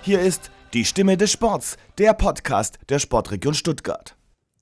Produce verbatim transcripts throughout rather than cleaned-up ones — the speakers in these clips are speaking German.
Hier ist die Stimme des Sports, der Podcast der Sportregion Stuttgart.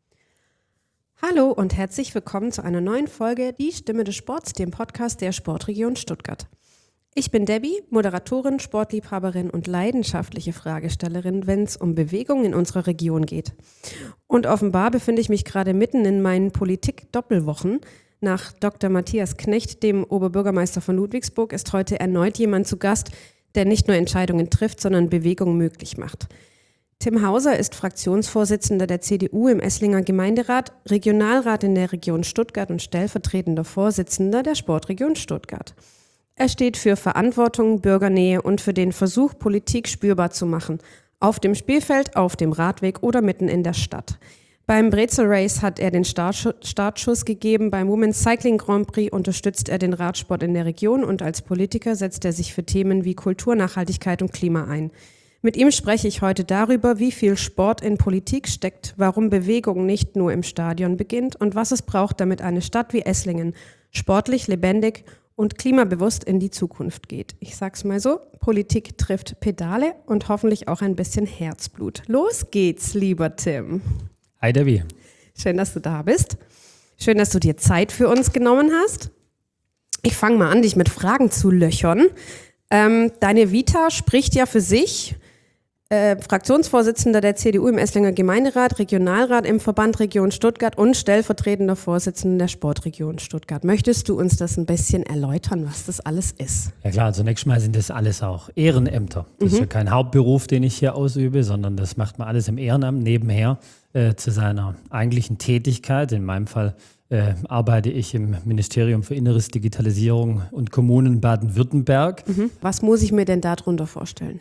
Hallo und herzlich willkommen zu einer neuen Folge Die Stimme des Sports, dem Podcast der Sportregion Stuttgart. Ich bin Debbie, Moderatorin, Sportliebhaberin und leidenschaftliche Fragestellerin, wenn es um Bewegung in unserer Region geht. Und offenbar befinde ich mich gerade mitten in meinen Politik-Doppelwochen. Nach Doktor Matthias Knecht, dem Oberbürgermeister von Ludwigsburg, ist heute erneut jemand zu Gast, der nicht nur Entscheidungen trifft, sondern Bewegung möglich macht. Tim Hauser ist Fraktionsvorsitzender der C D U im Esslinger Gemeinderat, Regionalrat in der Region Stuttgart und stellvertretender Vorsitzender der Sportregion Stuttgart. Er steht für Verantwortung, Bürgernähe und für den Versuch, Politik spürbar zu machen. Auf dem Spielfeld, auf dem Radweg oder mitten in der Stadt. Beim Brezel Race hat er den Startschuss gegeben, beim Women's Cycling Grand Prix unterstützt er den Radsport in der Region und als Politiker setzt er sich für Themen wie Kultur, Nachhaltigkeit und Klima ein. Mit ihm spreche ich heute darüber, wie viel Sport in Politik steckt, warum Bewegung nicht nur im Stadion beginnt und was es braucht, damit eine Stadt wie Esslingen sportlich, lebendig und klimabewusst in die Zukunft geht. Ich sag's mal so, Politik trifft Pedale und hoffentlich auch ein bisschen Herzblut. Los geht's, lieber Tim. Hi Debbie. Schön, dass du da bist. Schön, dass du dir Zeit für uns genommen hast. Ich fange mal an, dich mit Fragen zu löchern. Ähm, deine Vita spricht ja für sich. Äh, Fraktionsvorsitzender der C D U im Esslinger Gemeinderat, Regionalrat im Verband Region Stuttgart und stellvertretender Vorsitzender der Sportregion Stuttgart. Möchtest du uns das ein bisschen erläutern, was das alles ist? Ja klar, zunächst mal sind das alles auch Ehrenämter. Das mhm. ist ja kein Hauptberuf, den ich hier ausübe, sondern das macht man alles im Ehrenamt nebenher äh, zu seiner eigentlichen Tätigkeit. In meinem Fall äh, arbeite ich im Ministerium für Inneres, Digitalisierung und Kommunen Baden-Württemberg. Mhm. Was muss ich mir denn darunter vorstellen?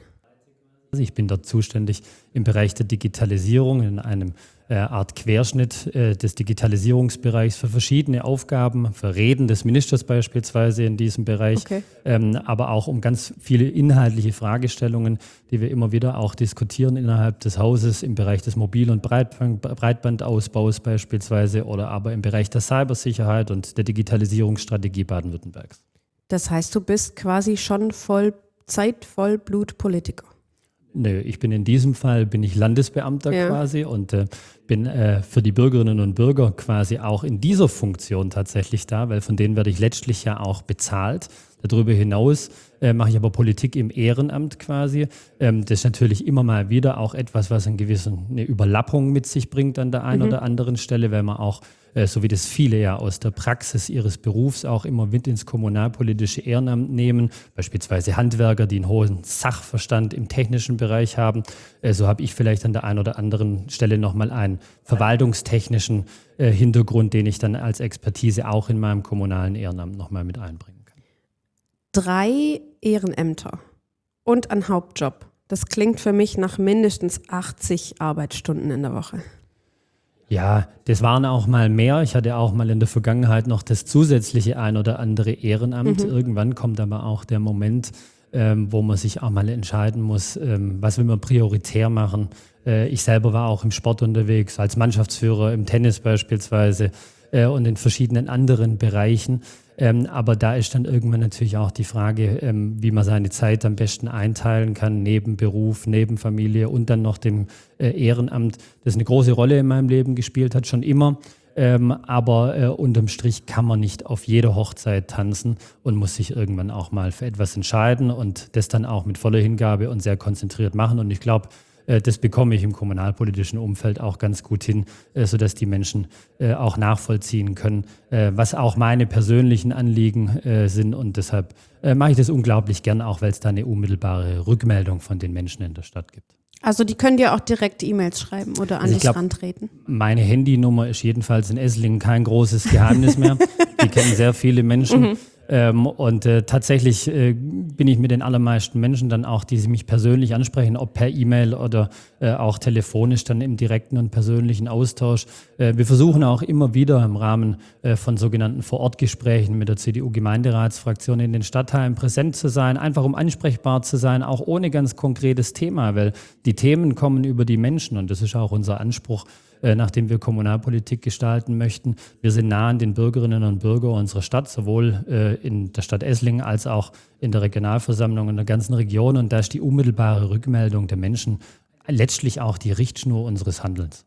Ich bin dort zuständig im Bereich der Digitalisierung, in einem äh, Art Querschnitt äh, des Digitalisierungsbereichs für verschiedene Aufgaben, für Reden des Ministers beispielsweise in diesem Bereich, okay. ähm, aber auch um ganz viele inhaltliche Fragestellungen, die wir immer wieder auch diskutieren innerhalb des Hauses im Bereich des Mobil- und Breitband- Breitbandausbaus beispielsweise oder aber im Bereich der Cybersicherheit und der Digitalisierungsstrategie Baden-Württembergs. Das heißt, du bist quasi schon Vollzeit, Vollblut-Politiker. Nö, ich bin in diesem Fall bin ich Landesbeamter ja. quasi und äh, bin äh, für die Bürgerinnen und Bürger quasi auch in dieser Funktion tatsächlich da, weil von denen werde ich letztlich ja auch bezahlt. Darüber hinaus äh, mache ich aber Politik im Ehrenamt quasi. Ähm, das ist natürlich immer mal wieder auch etwas, was eine gewisse eine Überlappung mit sich bringt an der einen mhm. oder anderen Stelle, weil man auch äh, so wie das viele ja aus der Praxis ihres Berufs auch immer mit ins kommunalpolitische Ehrenamt nehmen, beispielsweise Handwerker, die einen hohen Sachverstand im technischen Bereich haben. Äh, so habe ich vielleicht an der einen oder anderen Stelle nochmal einen verwaltungstechnischen äh, Hintergrund, den ich dann als Expertise auch in meinem kommunalen Ehrenamt nochmal mit einbringen kann. Drei Ehrenämter und ein Hauptjob. Das klingt für mich nach mindestens achtzig Arbeitsstunden in der Woche. Ja, das waren auch mal mehr. Ich hatte auch mal in der Vergangenheit noch das zusätzliche ein oder andere Ehrenamt. Mhm. Irgendwann kommt aber auch der Moment, ähm, wo man sich auch mal entscheiden muss, ähm, was will man prioritär machen. Äh, ich selber war auch im Sport unterwegs, als Mannschaftsführer im Tennis beispielsweise äh, und in verschiedenen anderen Bereichen. Ähm, aber da ist dann irgendwann natürlich auch die Frage, ähm, wie man seine Zeit am besten einteilen kann, neben Beruf, neben Familie und dann noch dem äh, Ehrenamt, das eine große Rolle in meinem Leben gespielt hat, schon immer. Ähm, aber äh, unterm Strich kann man nicht auf jeder Hochzeit tanzen und muss sich irgendwann auch mal für etwas entscheiden und das dann auch mit voller Hingabe und sehr konzentriert machen. Und ich glaube, das bekomme ich im kommunalpolitischen Umfeld auch ganz gut hin, sodass die Menschen auch nachvollziehen können, was auch meine persönlichen Anliegen sind. Und deshalb mache ich das unglaublich gern, auch weil es da eine unmittelbare Rückmeldung von den Menschen in der Stadt gibt. Also die können dir auch direkt E-Mails schreiben oder an also dich rantreten? Meine Handynummer ist jedenfalls in Esslingen kein großes Geheimnis mehr. Die kennen sehr viele Menschen. Mhm. Ähm, und äh, tatsächlich äh, bin ich mit den allermeisten Menschen dann auch, die mich persönlich ansprechen, ob per E-Mail oder äh, auch telefonisch dann im direkten und persönlichen Austausch. Äh, wir versuchen auch immer wieder im Rahmen äh, von sogenannten Vorortgesprächen mit der C D U-Gemeinderatsfraktion in den Stadtteilen präsent zu sein, einfach um ansprechbar zu sein, auch ohne ganz konkretes Thema, weil die Themen kommen über die Menschen und das ist auch unser Anspruch, äh, nachdem wir Kommunalpolitik gestalten möchten. Wir sind nah an den Bürgerinnen und Bürgern unserer Stadt, sowohl äh, in der Stadt Esslingen als auch in der Regionalversammlung in der ganzen Region und da ist die unmittelbare Rückmeldung der Menschen letztlich auch die Richtschnur unseres Handelns.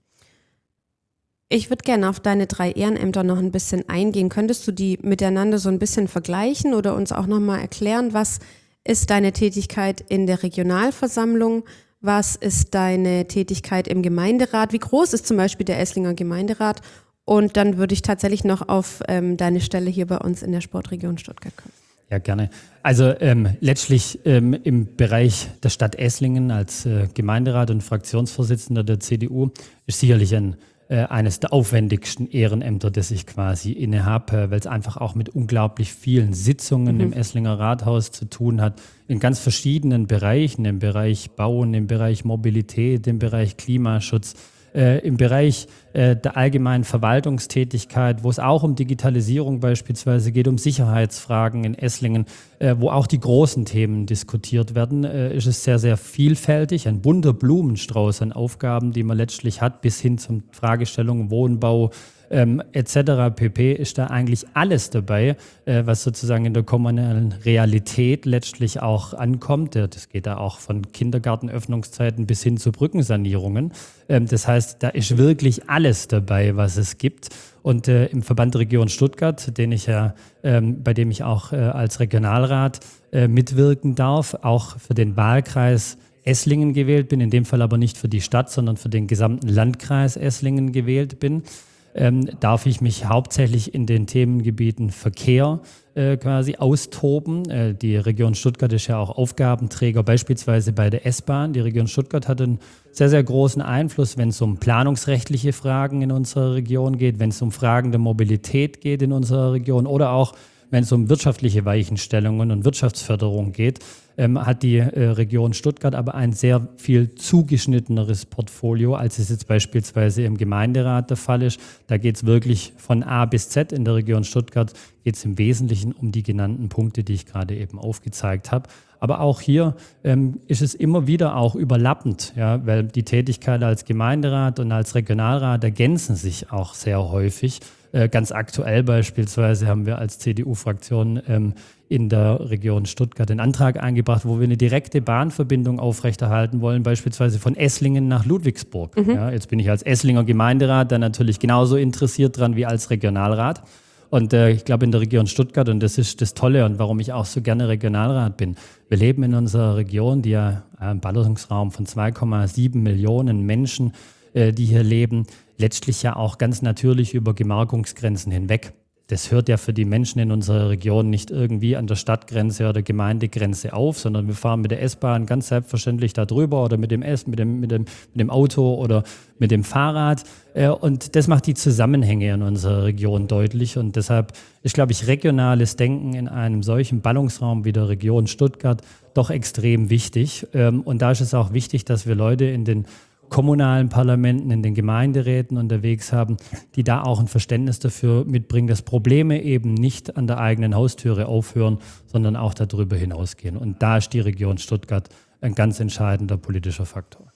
Ich würde gerne auf deine drei Ehrenämter noch ein bisschen eingehen. Könntest du die miteinander so ein bisschen vergleichen oder uns auch nochmal erklären, was ist deine Tätigkeit in der Regionalversammlung? Was ist deine Tätigkeit im Gemeinderat? Wie groß ist zum Beispiel der Esslinger Gemeinderat? Und dann würde ich tatsächlich noch auf ähm, deine Stelle hier bei uns in der Sportregion Stuttgart kommen. Ja, gerne. Also ähm, letztlich ähm, im Bereich der Stadt Esslingen als äh, Gemeinderat und Fraktionsvorsitzender der C D U ist sicherlich ein Äh, eines der aufwendigsten Ehrenämter, das ich quasi innehabe, weil es einfach auch mit unglaublich vielen Sitzungen mhm. im Esslinger Rathaus zu tun hat, in ganz verschiedenen Bereichen, im Bereich Bauen, im Bereich Mobilität, im Bereich Klimaschutz, äh, im Bereich äh, der allgemeinen Verwaltungstätigkeit, wo es auch um Digitalisierung beispielsweise geht, um Sicherheitsfragen in Esslingen, äh, wo auch die großen Themen diskutiert werden, äh, ist es sehr, sehr vielfältig, ein bunter Blumenstrauß an Aufgaben, die man letztlich hat, bis hin zum Fragestellungen Wohnbau, Ähm, et cetera pp. Ist da eigentlich alles dabei, äh, was sozusagen in der kommunalen Realität letztlich auch ankommt. Ja, das geht da auch von Kindergartenöffnungszeiten bis hin zu Brückensanierungen. Ähm, das heißt, da ist wirklich alles dabei, was es gibt. Und äh, im Verband Region Stuttgart, den ich ja, ähm, bei dem ich auch äh, als Regionalrat äh, mitwirken darf, auch für den Wahlkreis Esslingen gewählt bin, in dem Fall aber nicht für die Stadt, sondern für den gesamten Landkreis Esslingen gewählt bin. Ähm, darf ich mich hauptsächlich in den Themengebieten Verkehr äh, quasi austoben. Äh, die Region Stuttgart ist ja auch Aufgabenträger, beispielsweise bei der S-Bahn. Die Region Stuttgart hat einen sehr, sehr großen Einfluss, wenn es um planungsrechtliche Fragen in unserer Region geht, wenn es um Fragen der Mobilität geht in unserer Region oder auch wenn es um wirtschaftliche Weichenstellungen und Wirtschaftsförderung geht, ähm, hat die äh, Region Stuttgart aber ein sehr viel zugeschnitteneres Portfolio, als es jetzt beispielsweise im Gemeinderat der Fall ist. Da geht es wirklich von A bis Z. In der Region Stuttgart geht es im Wesentlichen um die genannten Punkte, die ich gerade eben aufgezeigt habe. Aber auch hier ähm, ist es immer wieder auch überlappend, ja, weil die Tätigkeit als Gemeinderat und als Regionalrat ergänzen sich auch sehr häufig. Äh, ganz aktuell beispielsweise haben wir als C D U-Fraktion ähm, in der Region Stuttgart den Antrag eingebracht, wo wir eine direkte Bahnverbindung aufrechterhalten wollen, beispielsweise von Esslingen nach Ludwigsburg. Mhm. Ja, jetzt bin ich als Esslinger Gemeinderat dann natürlich genauso interessiert dran wie als Regionalrat. Und äh, ich glaube in der Region Stuttgart, und das ist das Tolle und warum ich auch so gerne Regionalrat bin, wir leben in unserer Region, die ja einen Ballungsraum von zwei Komma sieben Millionen Menschen, äh, die hier leben, letztlich ja auch ganz natürlich über Gemarkungsgrenzen hinweg. Das hört ja für die Menschen in unserer Region nicht irgendwie an der Stadtgrenze oder Gemeindegrenze auf, sondern wir fahren mit der S-Bahn ganz selbstverständlich da drüber oder mit dem S, mit dem, mit dem, mit dem Auto oder mit dem Fahrrad. Und das macht die Zusammenhänge in unserer Region deutlich. Und deshalb ist, glaube ich, regionales Denken in einem solchen Ballungsraum wie der Region Stuttgart doch extrem wichtig. Und da ist es auch wichtig, dass wir Leute in den kommunalen Parlamenten, in den Gemeinderäten unterwegs haben, die da auch ein Verständnis dafür mitbringen, dass Probleme eben nicht an der eigenen Haustüre aufhören, sondern auch darüber hinausgehen. Und da ist die Region Stuttgart ein ganz entscheidender politischer Faktor.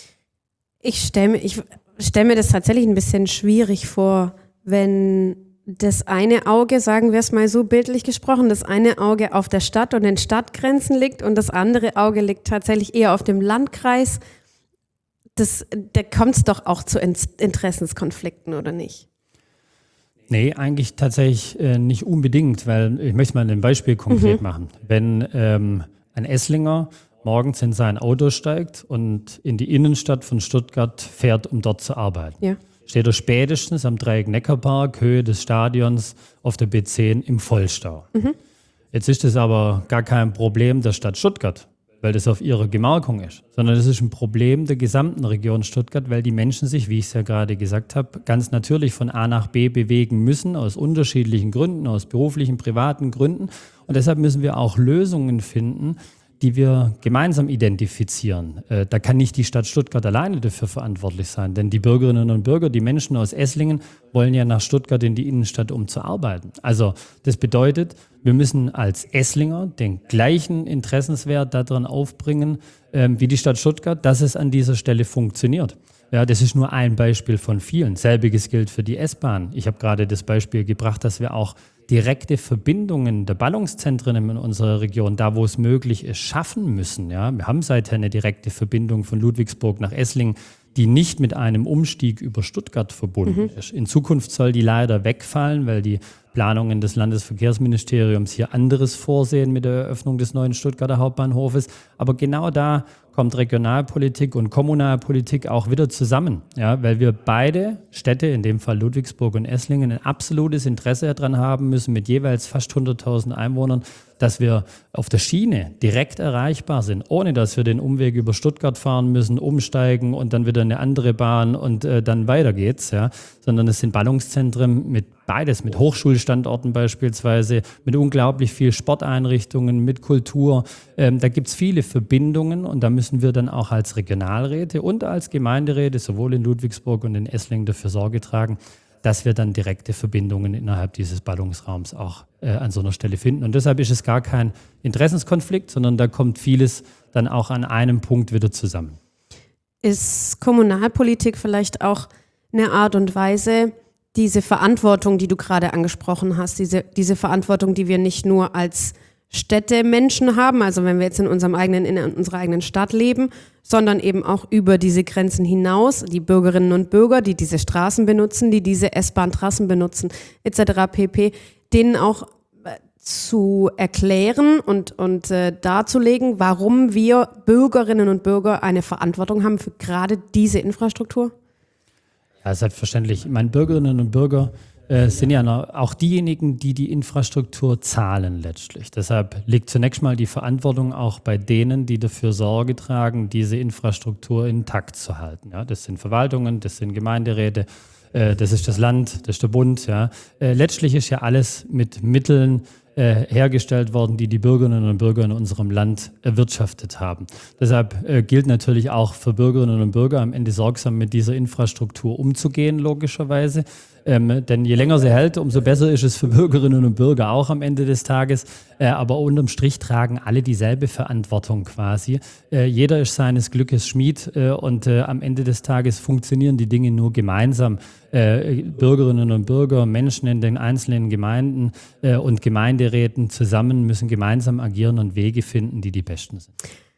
Ich stelle ich stell mir das tatsächlich ein bisschen schwierig vor, wenn das eine Auge, sagen wir es mal so bildlich gesprochen, das eine Auge auf der Stadt und den Stadtgrenzen liegt und das andere Auge liegt tatsächlich eher auf dem Landkreis. Das, da kommt es doch auch zu Interessenskonflikten, oder nicht? Nee, eigentlich tatsächlich äh, nicht unbedingt, weil ich möchte mal ein Beispiel konkret mhm. machen. Wenn ähm, ein Esslinger morgens in sein Auto steigt und in die Innenstadt von Stuttgart fährt, um dort zu arbeiten, ja. steht er spätestens am Dreieck-Neckarpark, Höhe des Stadions, auf der B zehn im Vollstau. Mhm. Jetzt ist das aber gar kein Problem der Stadt Stuttgart, weil das auf ihrer Gemarkung ist, sondern das ist ein Problem der gesamten Region Stuttgart, weil die Menschen sich, wie ich es ja gerade gesagt habe, ganz natürlich von A nach B bewegen müssen, aus unterschiedlichen Gründen, aus beruflichen, privaten Gründen. Und deshalb müssen wir auch Lösungen finden, die wir gemeinsam identifizieren. Äh, da kann nicht die Stadt Stuttgart alleine dafür verantwortlich sein, denn die Bürgerinnen und Bürger, die Menschen aus Esslingen wollen ja nach Stuttgart in die Innenstadt, um zu arbeiten. Also das bedeutet, wir müssen als Esslinger den gleichen Interessenswert daran aufbringen, äh, wie die Stadt Stuttgart, dass es an dieser Stelle funktioniert. Ja, das ist nur ein Beispiel von vielen. Selbiges gilt für die S-Bahn. Ich habe gerade das Beispiel gebracht, dass wir auch direkte Verbindungen der Ballungszentren in unserer Region, da wo es möglich ist, schaffen müssen. Ja, wir haben seither eine direkte Verbindung von Ludwigsburg nach Esslingen, die nicht mit einem Umstieg über Stuttgart verbunden mhm. ist. In Zukunft soll die leider wegfallen, weil die Planungen des Landesverkehrsministeriums hier anderes vorsehen mit der Eröffnung des neuen Stuttgarter Hauptbahnhofes. Aber genau da kommt Regionalpolitik und Kommunalpolitik auch wieder zusammen, ja, weil wir beide Städte, in dem Fall Ludwigsburg und Esslingen, ein absolutes Interesse daran haben müssen, mit jeweils fast hunderttausend Einwohnern, dass wir auf der Schiene direkt erreichbar sind, ohne dass wir den Umweg über Stuttgart fahren müssen, umsteigen und dann wieder eine andere Bahn und äh, dann weiter geht's, ja, sondern es sind Ballungszentren mit beides, mit Hochschulstandorten beispielsweise, mit unglaublich viel Sporteinrichtungen, mit Kultur. Ähm, da gibt's viele Verbindungen und da müssen wir dann auch als Regionalräte und als Gemeinderäte sowohl in Ludwigsburg und in Esslingen dafür Sorge tragen, dass wir dann direkte Verbindungen innerhalb dieses Ballungsraums auch äh, an so einer Stelle finden. Und deshalb ist es gar kein Interessenskonflikt, sondern da kommt vieles dann auch an einem Punkt wieder zusammen. Ist Kommunalpolitik vielleicht auch eine Art und Weise, diese Verantwortung, die du gerade angesprochen hast, diese, diese Verantwortung, die wir nicht nur als Städtemenschen haben, also wenn wir jetzt in unserem eigenen, in unserer eigenen Stadt leben, sondern eben auch über diese Grenzen hinaus, die Bürgerinnen und Bürger, die diese Straßen benutzen, die diese S-Bahn-Trassen benutzen, et cetera pp., denen auch zu erklären und, und äh, darzulegen, warum wir Bürgerinnen und Bürger eine Verantwortung haben für gerade diese Infrastruktur? Ja, selbstverständlich. Ich meine, Bürgerinnen und Bürger äh, sind ja noch auch diejenigen, die die Infrastruktur zahlen letztlich. Deshalb liegt zunächst mal die Verantwortung auch bei denen, die dafür Sorge tragen, diese Infrastruktur intakt zu halten. Ja, das sind Verwaltungen, das sind Gemeinderäte, äh, das ist das Land, das ist der Bund. Ja. Äh, letztlich ist ja alles mit Mitteln äh, hergestellt worden, die die Bürgerinnen und Bürger in unserem Land erwirtschaftet haben. Deshalb äh, gilt natürlich auch für Bürgerinnen und Bürger am Ende sorgsam mit dieser Infrastruktur umzugehen, logischerweise. Ähm, denn je länger sie hält, umso besser ist es für Bürgerinnen und Bürger auch am Ende des Tages. Äh, aber unterm Strich tragen alle dieselbe Verantwortung quasi. Äh, jeder ist seines Glückes Schmied äh, und äh, am Ende des Tages funktionieren die Dinge nur gemeinsam. Äh, Bürgerinnen und Bürger, Menschen in den einzelnen Gemeinden äh, und Gemeinderäten zusammen müssen gemeinsam agieren und Wege finden, die die besten sind.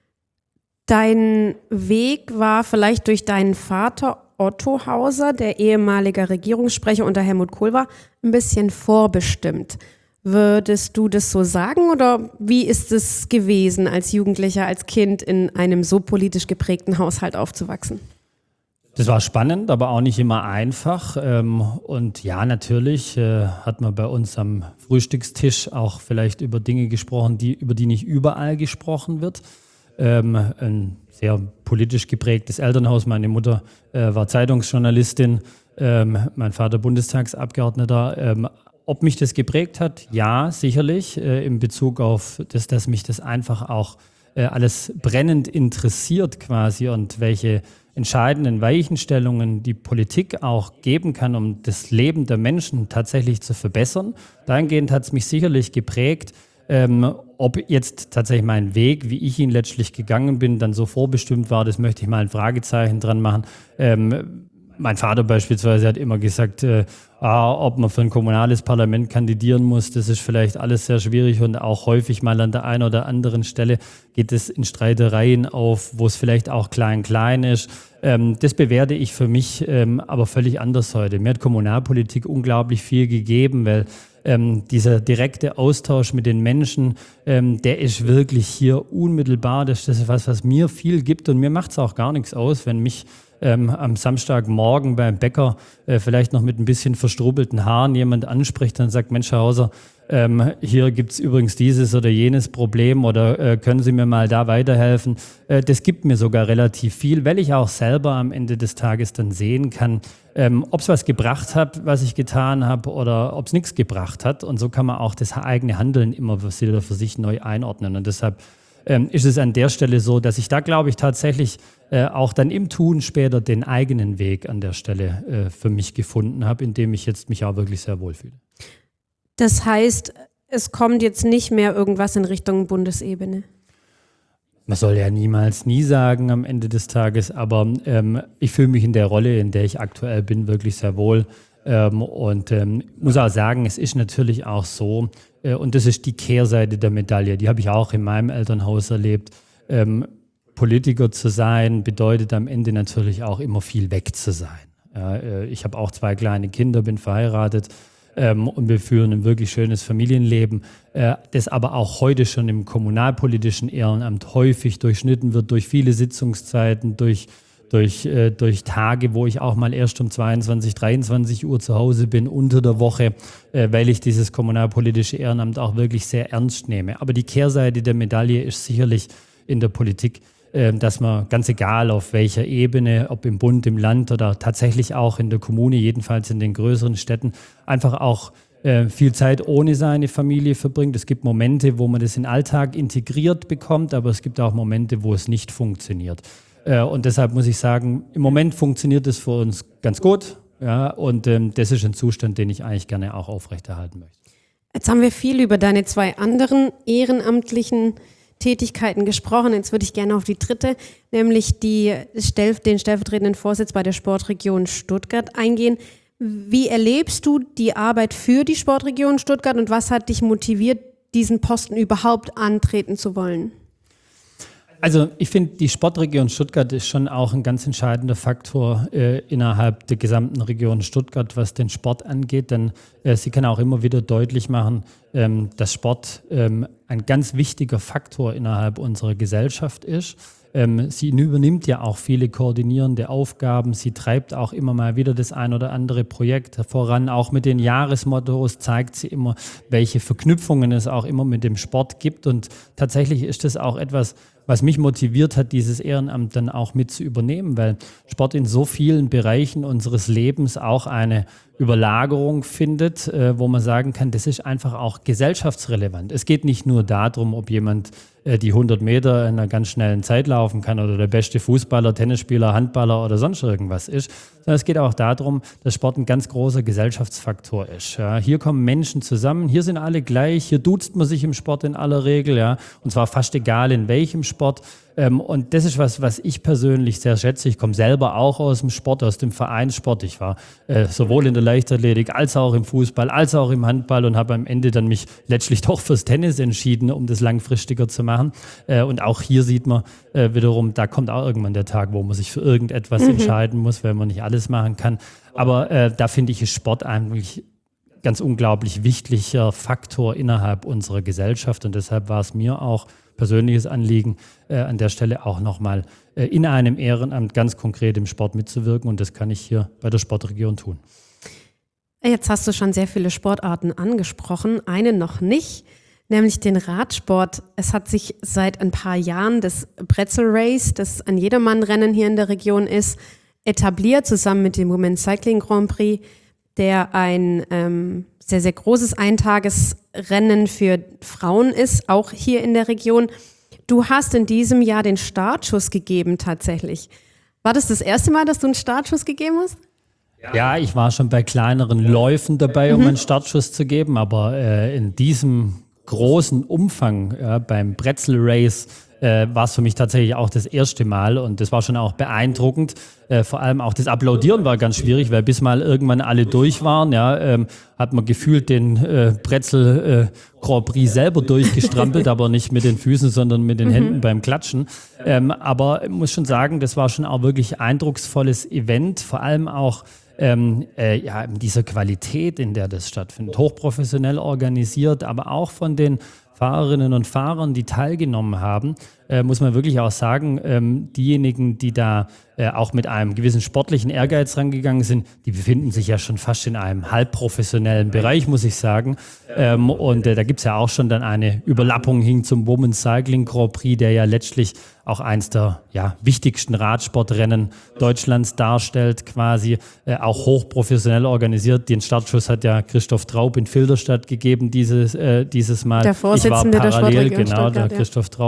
Dein Weg war vielleicht durch deinen Vater Otto Hauser, der ehemalige Regierungssprecher unter Helmut Kohl war, ein bisschen vorbestimmt. Würdest du das so sagen oder wie ist es gewesen, als Jugendlicher, als Kind in einem so politisch geprägten Haushalt aufzuwachsen? Das war spannend, aber auch nicht immer einfach. Und ja, natürlich hat man bei uns am Frühstückstisch auch vielleicht über Dinge gesprochen, die, über die nicht überall gesprochen wird. Ähm, ein sehr politisch geprägtes Elternhaus. Meine Mutter äh, war Zeitungsjournalistin, ähm, mein Vater Bundestagsabgeordneter. Ähm, ob mich das geprägt hat? Ja, sicherlich, äh, in Bezug auf das, dass mich das einfach auch äh, alles brennend interessiert quasi und welche entscheidenden Weichenstellungen die Politik auch geben kann, um das Leben der Menschen tatsächlich zu verbessern. Dahingehend hat es mich sicherlich geprägt. Ähm, ob jetzt tatsächlich mein Weg, wie ich ihn letztlich gegangen bin, dann so vorbestimmt war, das möchte ich mal ein Fragezeichen dran machen. Ähm, mein Vater beispielsweise hat immer gesagt, äh, ah, ob man für ein kommunales Parlament kandidieren muss, das ist vielleicht alles sehr schwierig und auch häufig mal an der einen oder anderen Stelle geht es in Streitereien auf, wo es vielleicht auch klein-klein ist. Ähm, das bewerte ich für mich ähm, aber völlig anders heute. Mir hat Kommunalpolitik unglaublich viel gegeben, weil Ähm, dieser direkte Austausch mit den Menschen, ähm, der ist wirklich hier unmittelbar. Das ist was, was mir viel gibt und mir macht es auch gar nichts aus, wenn mich ähm, am Samstagmorgen beim Bäcker äh, vielleicht noch mit ein bisschen verstrubbelten Haaren jemand anspricht und sagt, Mensch, Herr Hauser, ähm, hier gibt es übrigens dieses oder jenes Problem oder äh, können Sie mir mal da weiterhelfen. Äh, das gibt mir sogar relativ viel, weil ich auch selber am Ende des Tages dann sehen kann, ähm, ob es was gebracht hat, was ich getan habe oder ob es nichts gebracht hat. Und so kann man auch das eigene Handeln immer wieder für sich neu einordnen. Und deshalb ähm, ist es an der Stelle so, dass ich da, glaube ich, tatsächlich äh, auch dann im Tun später den eigenen Weg an der Stelle äh, für mich gefunden habe, in dem ich jetzt mich auch wirklich sehr wohlfühle. Das heißt, es kommt jetzt nicht mehr irgendwas in Richtung Bundesebene? Man soll ja niemals nie sagen am Ende des Tages, aber ähm, ich fühle mich in der Rolle, in der ich aktuell bin, wirklich sehr wohl. Ähm, und ähm, muss auch sagen, es ist natürlich auch so, äh, und das ist die Kehrseite der Medaille, die habe ich auch in meinem Elternhaus erlebt. Ähm, Politiker zu sein bedeutet am Ende natürlich auch immer viel weg zu sein. Ja, äh, ich habe auch zwei kleine Kinder, bin verheiratet. Ähm, und wir führen ein wirklich schönes Familienleben, äh, das aber auch heute schon im kommunalpolitischen Ehrenamt häufig durchschnitten wird durch viele Sitzungszeiten, durch, durch, äh, durch Tage, wo ich auch mal erst um zweiundzwanzig, dreiundzwanzig Uhr zu Hause bin unter der Woche, äh, weil ich dieses kommunalpolitische Ehrenamt auch wirklich sehr ernst nehme. Aber die Kehrseite der Medaille ist sicherlich in der Politik, dass man ganz egal auf welcher Ebene, ob im Bund, im Land oder tatsächlich auch in der Kommune, jedenfalls in den größeren Städten, einfach auch äh, viel Zeit ohne seine Familie verbringt. Es gibt Momente, wo man das in den Alltag integriert bekommt, aber es gibt auch Momente, wo es nicht funktioniert. Äh, und deshalb muss ich sagen, im Moment funktioniert es für uns ganz gut. Ja, und ähm, das ist ein Zustand, den ich eigentlich gerne auch aufrechterhalten möchte. Jetzt haben wir viel über deine zwei anderen ehrenamtlichen Tätigkeiten gesprochen. Jetzt würde ich gerne auf die dritte, nämlich die, den stellvertretenden Vorsitz bei der Sportregion Stuttgart eingehen. Wie erlebst du die Arbeit für die Sportregion Stuttgart und was hat dich motiviert, diesen Posten überhaupt antreten zu wollen? Also ich finde, die Sportregion Stuttgart ist schon auch ein ganz entscheidender Faktor äh, innerhalb der gesamten Region Stuttgart, was den Sport angeht. Denn äh, sie kann auch immer wieder deutlich machen, ähm, dass Sport ähm, ein ganz wichtiger Faktor innerhalb unserer Gesellschaft ist. Ähm, sie übernimmt ja auch viele koordinierende Aufgaben. Sie treibt auch immer mal wieder das ein oder andere Projekt voran. Auch mit den Jahresmottos zeigt sie immer, welche Verknüpfungen es auch immer mit dem Sport gibt. Und tatsächlich ist das auch etwas, was mich motiviert hat, dieses Ehrenamt dann auch mit zu übernehmen, weil Sport in so vielen Bereichen unseres Lebens auch eine Überlagerung findet, äh, wo man sagen kann, das ist einfach auch gesellschaftsrelevant. Es geht nicht nur darum, ob jemand äh, die hundert Meter in einer ganz schnellen Zeit laufen kann oder der beste Fußballer, Tennisspieler, Handballer oder sonst irgendwas ist, sondern es geht auch darum, dass Sport ein ganz großer Gesellschaftsfaktor ist. Ja. Hier kommen Menschen zusammen, hier sind alle gleich, hier duzt man sich im Sport in aller Regel, ja, und zwar fast egal in welchem Sport. Ähm, und das ist was, was ich persönlich sehr schätze. Ich komme selber auch aus dem Sport, aus dem Vereinssport. Ich war äh, sowohl in der Leichtathletik als auch im Fußball, als auch im Handball und habe am Ende dann mich letztlich doch fürs Tennis entschieden, um das langfristiger zu machen. Äh, und auch hier sieht man äh, wiederum, da kommt auch irgendwann der Tag, wo man sich für irgendetwas mhm. entscheiden muss, weil man nicht alles machen kann. Aber äh, da finde ich, ist Sport eigentlich ganz unglaublich wichtiger Faktor innerhalb unserer Gesellschaft. Und deshalb war es mir auch persönliches Anliegen, äh, an der Stelle auch nochmal äh, in einem Ehrenamt ganz konkret im Sport mitzuwirken. Und das kann ich hier bei der Sportregion tun. Jetzt hast du schon sehr viele Sportarten angesprochen, eine noch nicht, nämlich den Radsport. Es hat sich seit ein paar Jahren das Bretzel Race, das ein Jedermann-Rennen hier in der Region ist, etabliert, zusammen mit dem Women's Cycling Grand Prix, der ein ähm, sehr, sehr großes Eintagesrennen für Frauen ist, auch hier in der Region. Du hast in diesem Jahr den Startschuss gegeben tatsächlich. War das das erste Mal, dass du einen Startschuss gegeben hast? Ja, ich war schon bei kleineren Läufen dabei, um mhm. einen Startschuss zu geben, aber äh, in diesem großen Umfang ja, beim Bretzel Race äh, war es für mich tatsächlich auch das erste Mal und das war schon auch beeindruckend. Äh, vor allem auch das Applaudieren war ganz schwierig, weil bis mal irgendwann alle durch waren, ja, ähm, hat man gefühlt den äh, Bretzel äh, Grand Prix selber durchgestrampelt, aber nicht mit den Füßen, sondern mit den Händen mhm. beim Klatschen. Ähm, aber ich muss schon sagen, das war schon auch wirklich ein eindrucksvolles Event, vor allem auch Ähm, äh, ja, in dieser Qualität, in der das stattfindet, hochprofessionell organisiert, aber auch von den Fahrerinnen und Fahrern, die teilgenommen haben, äh, muss man wirklich auch sagen, ähm, diejenigen, die da äh, auch mit einem gewissen sportlichen Ehrgeiz rangegangen sind, die befinden sich ja schon fast in einem halbprofessionellen Bereich, muss ich sagen. Ähm, und äh, da gibt es ja auch schon dann eine Überlappung hin zum Women's Cycling Grand Prix, der ja letztlich auch eins der ja, wichtigsten Radsportrennen Deutschlands darstellt, quasi äh, auch hochprofessionell organisiert. Den Startschuss hat ja Christoph Traub in Filderstadt gegeben dieses, äh, dieses Mal. Der Vorsitzende ich war parallel, der Sportregion genau, der ja. Christoph Traub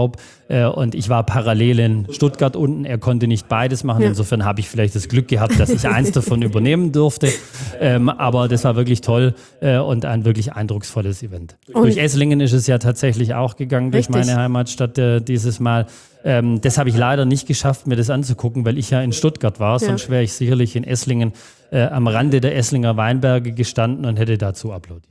Äh, und ich war parallel in Stuttgart unten. Er konnte nicht beides machen. Ja. Insofern habe ich vielleicht das Glück gehabt, dass ich eins davon übernehmen durfte. Ähm, aber das war wirklich toll äh, und ein wirklich eindrucksvolles Event. Und durch Esslingen ist es ja tatsächlich auch gegangen, durch Richtig. meine Heimatstadt äh, dieses Mal. Ähm, das habe ich leider nicht geschafft, mir das anzugucken, weil ich ja in Stuttgart war. Ja. Sonst wäre ich sicherlich in Esslingen äh, am Rande der Esslinger Weinberge gestanden und hätte dazu applaudiert.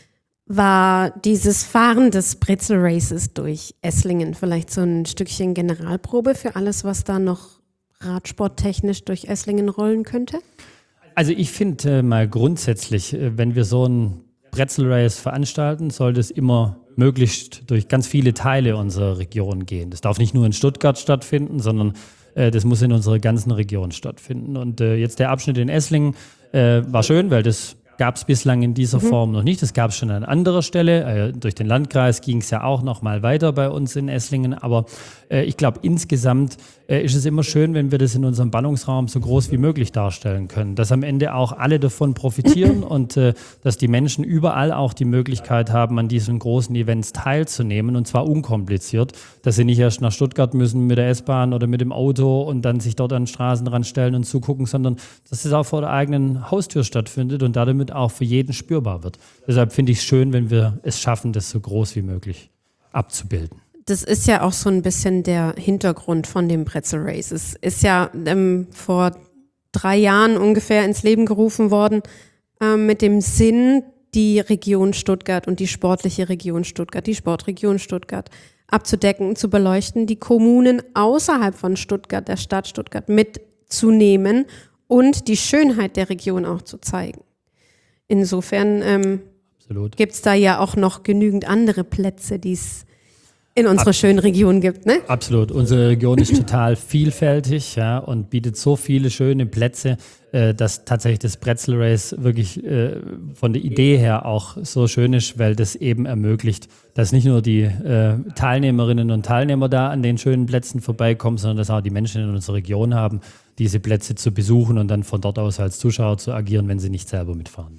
War dieses Fahren des Brezel Races durch Esslingen vielleicht so ein Stückchen Generalprobe für alles, was da noch radsporttechnisch durch Esslingen rollen könnte? Also ich finde äh, mal grundsätzlich, äh, wenn wir so ein Brezel Race veranstalten, sollte es immer möglichst durch ganz viele Teile unserer Region gehen. Das darf nicht nur in Stuttgart stattfinden, sondern äh, das muss in unserer ganzen Region stattfinden. Und äh, jetzt der Abschnitt in Esslingen äh, war schön, weil das gab es bislang in dieser mhm. Form noch nicht. Das gab es schon an anderer Stelle. Äh, durch den Landkreis ging es ja auch noch mal weiter bei uns in Esslingen. Aber äh, ich glaube, insgesamt äh, ist es immer schön, wenn wir das in unserem Ballungsraum so groß wie möglich darstellen können. Dass am Ende auch alle davon profitieren und äh, dass die Menschen überall auch die Möglichkeit haben, an diesen großen Events teilzunehmen. Und zwar unkompliziert. Dass sie nicht erst nach Stuttgart müssen mit der S-Bahn oder mit dem Auto und dann sich dort an den Straßenrand stellen und zugucken, sondern dass es auch vor der eigenen Haustür stattfindet und damit auch für jeden spürbar wird. Deshalb finde ich es schön, wenn wir es schaffen, das so groß wie möglich abzubilden. Das ist ja auch so ein bisschen der Hintergrund von dem Brezel Race. Es ist ja ähm, vor drei Jahren ungefähr ins Leben gerufen worden äh, mit dem Sinn, die Region Stuttgart und die sportliche Region Stuttgart, die Sportregion Stuttgart abzudecken, zu beleuchten, die Kommunen außerhalb von Stuttgart, der Stadt Stuttgart mitzunehmen und die Schönheit der Region auch zu zeigen. Insofern ähm, gibt es da ja auch noch genügend andere Plätze, die es in unserer Absolut. schönen Region gibt, ne? Absolut. Unsere Region ist total vielfältig, ja, und bietet so viele schöne Plätze, äh, dass tatsächlich das Brezel Race wirklich äh, von der Idee her auch so schön ist, weil das eben ermöglicht, dass nicht nur die äh, Teilnehmerinnen und Teilnehmer da an den schönen Plätzen vorbeikommen, sondern dass auch die Menschen in unserer Region haben, diese Plätze zu besuchen und dann von dort aus als Zuschauer zu agieren, wenn sie nicht selber mitfahren.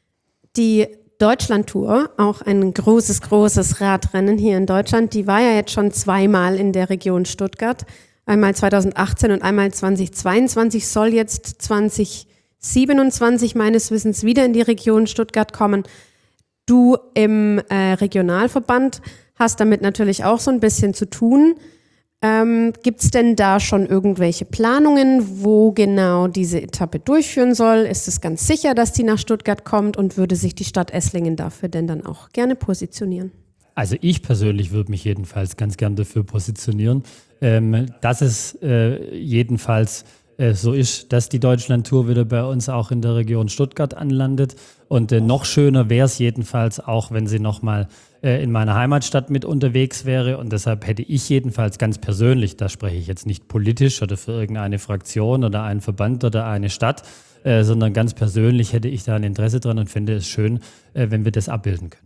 Die Deutschlandtour, auch ein großes, großes Radrennen hier in Deutschland, die war ja jetzt schon zweimal in der Region Stuttgart. Einmal zwanzig achtzehn und einmal zwanzig zweiundzwanzig, soll jetzt zwanzig siebenundzwanzig meines Wissens wieder in die Region Stuttgart kommen. Du im äh, Regionalverband hast damit natürlich auch so ein bisschen zu tun. Ähm, gibt es denn da schon irgendwelche Planungen, wo genau diese Etappe durchführen soll? Ist es ganz sicher, dass die nach Stuttgart kommt und würde sich die Stadt Esslingen dafür denn dann auch gerne positionieren? Also ich persönlich würde mich jedenfalls ganz gern dafür positionieren, ähm, dass es äh, jedenfalls äh, so ist, dass die Deutschlandtour wieder bei uns auch in der Region Stuttgart anlandet. Und äh, noch schöner wäre es jedenfalls auch, wenn sie nochmal äh, in meiner Heimatstadt mit unterwegs wäre. Und deshalb hätte ich jedenfalls ganz persönlich, da spreche ich jetzt nicht politisch oder für irgendeine Fraktion oder einen Verband oder eine Stadt, äh, sondern ganz persönlich hätte ich da ein Interesse dran und fände es schön, äh, wenn wir das abbilden können.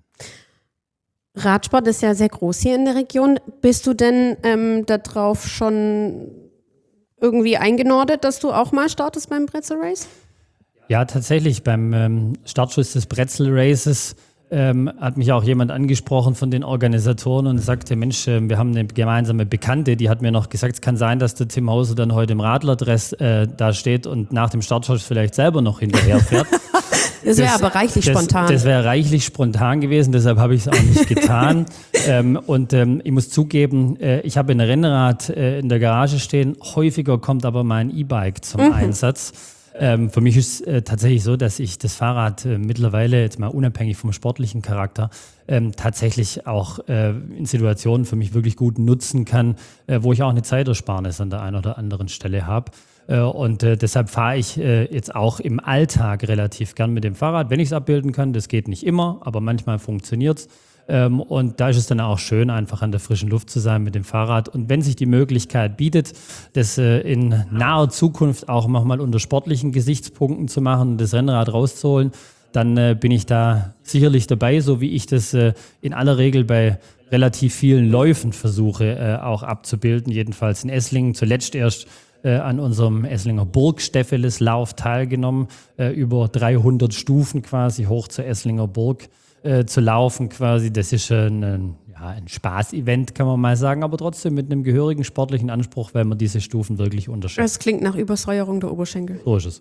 Radsport ist ja sehr groß hier in der Region. Bist du denn ähm, darauf schon irgendwie eingenordet, dass du auch mal startest beim Brezel Race? Ja, tatsächlich. Beim ähm, Startschuss des Brezel Races ähm, hat mich auch jemand angesprochen von den Organisatoren und sagte, Mensch, äh, wir haben eine gemeinsame Bekannte, die hat mir noch gesagt, es kann sein, dass der Tim Hauser dann heute im Radlerdress äh, da steht und nach dem Startschuss vielleicht selber noch hinterherfährt. Das wäre aber reichlich das, spontan. Das wäre reichlich spontan gewesen, deshalb habe ich es auch nicht getan. ähm, und ähm, ich muss zugeben, äh, ich habe ein Rennrad äh, in der Garage stehen. Häufiger kommt aber mein E-Bike zum mhm. Einsatz. Ähm, für mich ist es äh, tatsächlich so, dass ich das Fahrrad äh, mittlerweile, jetzt mal unabhängig vom sportlichen Charakter, ähm, tatsächlich auch äh, in Situationen für mich wirklich gut nutzen kann, äh, wo ich auch eine Zeitersparnis an der einen oder anderen Stelle habe. Und äh, deshalb fahre ich äh, jetzt auch im Alltag relativ gern mit dem Fahrrad, wenn ich es abbilden kann. Das geht nicht immer, aber manchmal funktioniert es. Ähm, und da ist es dann auch schön, einfach an der frischen Luft zu sein mit dem Fahrrad. Und wenn sich die Möglichkeit bietet, das äh, in naher Zukunft auch nochmal unter sportlichen Gesichtspunkten zu machen und das Rennrad rauszuholen, dann äh, bin ich da sicherlich dabei, so wie ich das äh, in aller Regel bei relativ vielen Läufen versuche äh, auch abzubilden. Jedenfalls in Esslingen, zuletzt erst an unserem Esslinger Burgstepheles-Lauf teilgenommen, äh, über dreihundert Stufen quasi hoch zur Esslinger Burg. äh, zu laufen quasi. Das ist ein, ein, ja, ein Spaß-Event, kann man mal sagen, aber trotzdem mit einem gehörigen sportlichen Anspruch, weil man diese Stufen wirklich unterschätzt. Das klingt nach Übersäuerung der Oberschenkel. So ist es.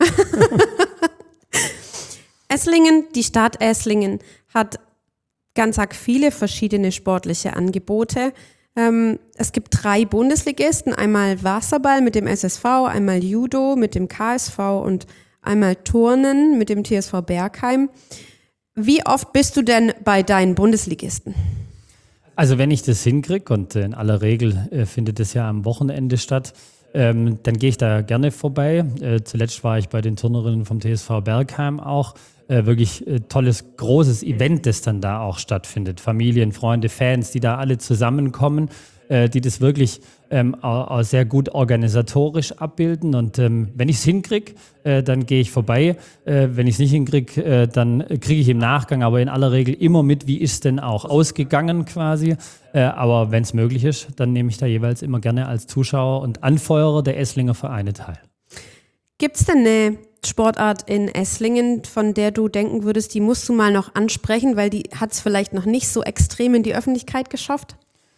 Esslingen, die Stadt Esslingen hat ganz arg viele verschiedene sportliche Angebote. Ähm, es gibt drei Bundesligisten, einmal Wasserball mit dem S S V, einmal Judo mit dem K S V und einmal Turnen mit dem T S V Bergheim. Wie oft bist du denn bei deinen Bundesligisten? Also wenn ich das hinkriege, und in aller Regel äh, findet es ja am Wochenende statt, ähm, dann gehe ich da gerne vorbei. Äh, zuletzt war ich bei den Turnerinnen vom T S V Bergheim auch. Äh, wirklich äh, tolles, großes Event, das dann da auch stattfindet. Familien, Freunde, Fans, die da alle zusammenkommen, äh, die das wirklich ähm, auch, auch sehr gut organisatorisch abbilden. Und ähm, wenn ich es hinkriege, äh, dann gehe ich vorbei. Äh, wenn ich es nicht hinkriege, äh, dann kriege ich im Nachgang aber in aller Regel immer mit, wie ist es denn auch ausgegangen quasi. Äh, aber wenn es möglich ist, dann nehme ich da jeweils immer gerne als Zuschauer und Anfeuerer der Esslinger Vereine teil. Gibt es denn eine Sportart in Esslingen, von der du denken würdest, die musst du mal noch ansprechen, weil die hat es vielleicht noch nicht so extrem in die Öffentlichkeit geschafft?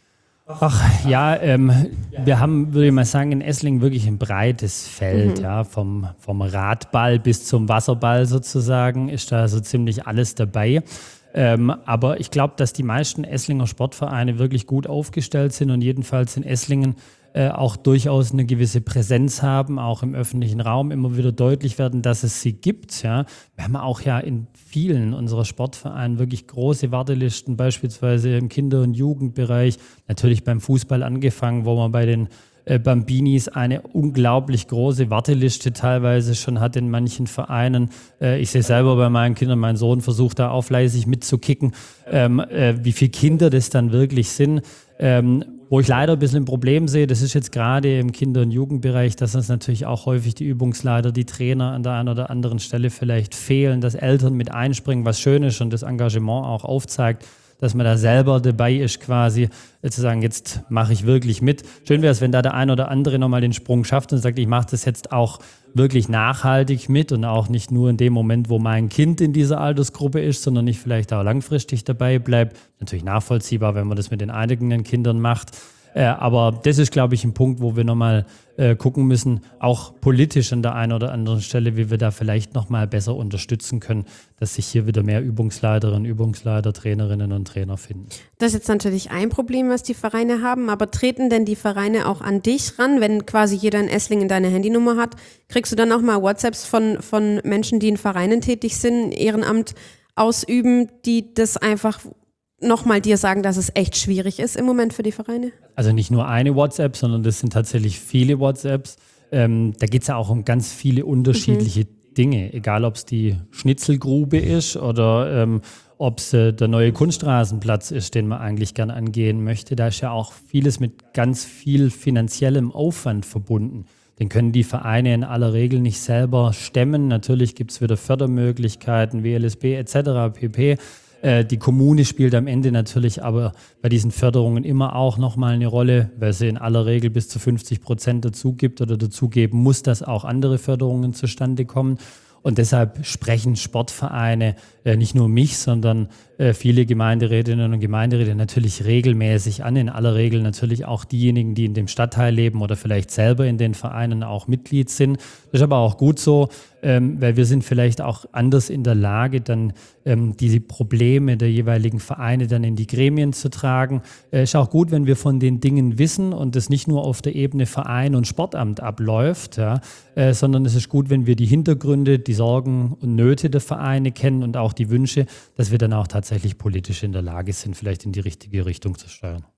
Ach ja, ähm, wir haben, würde ich mal sagen, in Esslingen wirklich ein breites Feld, mhm. ja, vom, vom Radball bis zum Wasserball sozusagen ist da so ziemlich alles dabei. Ähm, aber ich glaube, dass die meisten Esslinger Sportvereine wirklich gut aufgestellt sind und jedenfalls in Esslingen äh, auch durchaus eine gewisse Präsenz haben, auch im öffentlichen Raum immer wieder deutlich werden, dass es sie gibt. Ja. Wir haben auch ja in vielen unserer Sportvereine wirklich große Wartelisten, beispielsweise im Kinder- und Jugendbereich, natürlich beim Fußball angefangen, wo man bei den äh, Bambinis eine unglaublich große Warteliste teilweise schon hat in manchen Vereinen. Äh, ich sehe selber bei meinen Kindern, mein Sohn versucht da auch fleißig mitzukicken, ähm, äh, wie viele Kinder das dann wirklich sind. Ähm, Wo ich leider ein bisschen ein Problem sehe, das ist jetzt gerade im Kinder- und Jugendbereich, dass uns natürlich auch häufig die Übungsleiter, die Trainer an der einen oder anderen Stelle vielleicht fehlen, dass Eltern mit einspringen, was schön ist und das Engagement auch aufzeigt, dass man da selber dabei ist quasi, zu sagen, jetzt mache ich wirklich mit. Schön wäre es, wenn da der ein oder andere nochmal den Sprung schafft und sagt, ich mache das jetzt auch wirklich nachhaltig mit und auch nicht nur in dem Moment, wo mein Kind in dieser Altersgruppe ist, sondern ich vielleicht auch langfristig dabei bleibe. Natürlich nachvollziehbar, wenn man das mit den eigenen Kindern macht. Äh, aber das ist, glaube ich, ein Punkt, wo wir nochmal äh, gucken müssen, auch politisch an der einen oder anderen Stelle, wie wir da vielleicht nochmal besser unterstützen können, dass sich hier wieder mehr Übungsleiterinnen, Übungsleiter, Trainerinnen und Trainer finden. Das ist jetzt natürlich ein Problem, was die Vereine haben, aber treten denn die Vereine auch an dich ran, wenn quasi jeder in Esslingen deine Handynummer hat? Kriegst du dann auch mal WhatsApps von, von Menschen, die in Vereinen tätig sind, Ehrenamt ausüben, die das einfach nochmal dir sagen, dass es echt schwierig ist im Moment für die Vereine? Also nicht nur eine WhatsApp, sondern das sind tatsächlich viele WhatsApps. Ähm, da geht es ja auch um ganz viele unterschiedliche mhm. Dinge, egal ob es die Schnitzelgrube ist oder ähm, ob es äh, der neue Kunststraßenplatz ist, den man eigentlich gern angehen möchte. Da ist ja auch vieles mit ganz viel finanziellem Aufwand verbunden. Den können die Vereine in aller Regel nicht selber stemmen. Natürlich gibt es wieder Fördermöglichkeiten, W L S B et cetera pp. Die Kommune spielt am Ende natürlich aber bei diesen Förderungen immer auch nochmal eine Rolle, weil sie in aller Regel bis zu fünfzig Prozent dazu gibt oder dazugeben muss, dass auch andere Förderungen zustande kommen. Und deshalb sprechen Sportvereine äh, nicht nur mich, sondern äh, viele Gemeinderätinnen und Gemeinderäte natürlich regelmäßig an. In aller Regel natürlich auch diejenigen, die in dem Stadtteil leben oder vielleicht selber in den Vereinen auch Mitglied sind. Das ist aber auch gut so, ähm, weil wir sind vielleicht auch anders in der Lage, dann ähm, diese Probleme der jeweiligen Vereine dann in die Gremien zu tragen. Es äh, ist auch gut, wenn wir von den Dingen wissen und es nicht nur auf der Ebene Verein und Sportamt abläuft, ja, äh, sondern es ist gut, wenn wir die Hintergründe, die Sorgen und Nöte der Vereine kennen und auch die Wünsche, dass wir dann auch tatsächlich politisch in der Lage sind, vielleicht in die richtige Richtung zu steuern.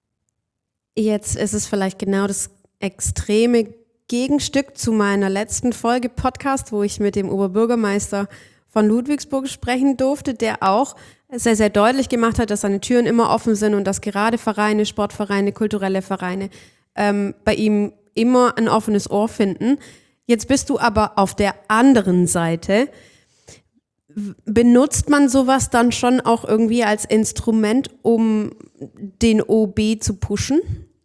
Jetzt ist es vielleicht genau das extreme Gegenstück zu meiner letzten Folge Podcast, wo ich mit dem Oberbürgermeister von Ludwigsburg sprechen durfte, der auch sehr, sehr deutlich gemacht hat, dass seine Türen immer offen sind und dass gerade Vereine, Sportvereine, kulturelle Vereine ähm, bei ihm immer ein offenes Ohr finden. Jetzt bist du aber auf der anderen Seite. Benutzt man sowas dann schon auch irgendwie als Instrument, um den O B zu pushen?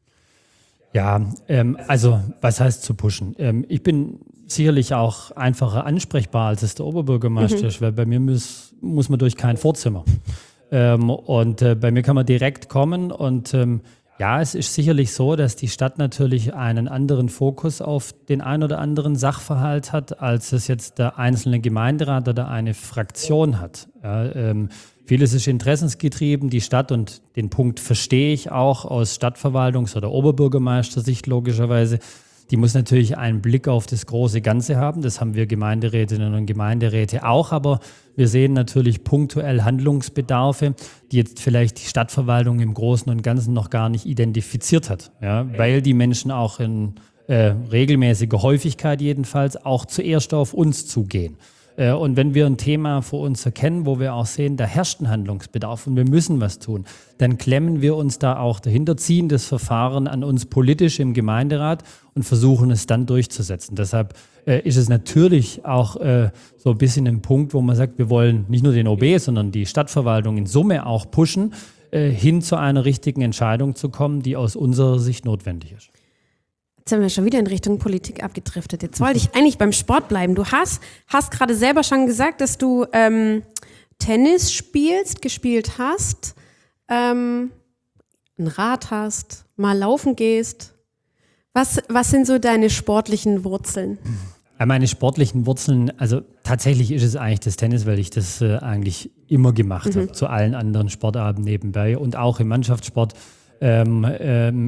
Ja, ähm, also was heißt zu pushen? Ähm, ich bin sicherlich auch einfacher ansprechbar, als es der Oberbürgermeister mhm. ist, weil bei mir muss, muss man durch kein Vorzimmer. Ähm, und äh, bei mir kann man direkt kommen und ähm, ja, es ist sicherlich so, dass die Stadt natürlich einen anderen Fokus auf den ein oder anderen Sachverhalt hat, als es jetzt der einzelne Gemeinderat oder eine Fraktion hat. Ja, ähm, vieles ist interessensgetrieben, die Stadt, und den Punkt verstehe ich auch aus Stadtverwaltungs- oder Oberbürgermeistersicht logischerweise. Die muss natürlich einen Blick auf das große Ganze haben. Das haben wir Gemeinderätinnen und Gemeinderäte auch. Aber wir sehen natürlich punktuell Handlungsbedarfe, die jetzt vielleicht die Stadtverwaltung im Großen und Ganzen noch gar nicht identifiziert hat. Ja, weil die Menschen auch in äh, regelmäßiger Häufigkeit jedenfalls auch zuerst auf uns zugehen. Äh, und wenn wir ein Thema vor uns erkennen, wo wir auch sehen, da herrscht ein Handlungsbedarf und wir müssen was tun, dann klemmen wir uns da auch dahinter, ziehen das Verfahren an uns politisch im Gemeinderat und versuchen es dann durchzusetzen. Deshalb äh, ist es natürlich auch äh, so ein bisschen ein Punkt, wo man sagt, wir wollen nicht nur den O B, sondern die Stadtverwaltung in Summe auch pushen, äh, hin zu einer richtigen Entscheidung zu kommen, die aus unserer Sicht notwendig ist. Jetzt sind wir schon wieder in Richtung Politik abgedriftet. Jetzt wollte ich eigentlich beim Sport bleiben. Du hast, hast gerade selber schon gesagt, dass du ähm, Tennis spielst, gespielt hast, ähm, ein Rad hast, mal laufen gehst. Was, was sind so deine sportlichen Wurzeln? Meine sportlichen Wurzeln, also tatsächlich ist es eigentlich das Tennis, weil ich das äh, eigentlich immer gemacht mhm. habe, zu allen anderen Sportarten nebenbei und auch im Mannschaftssport. Ähm, ähm,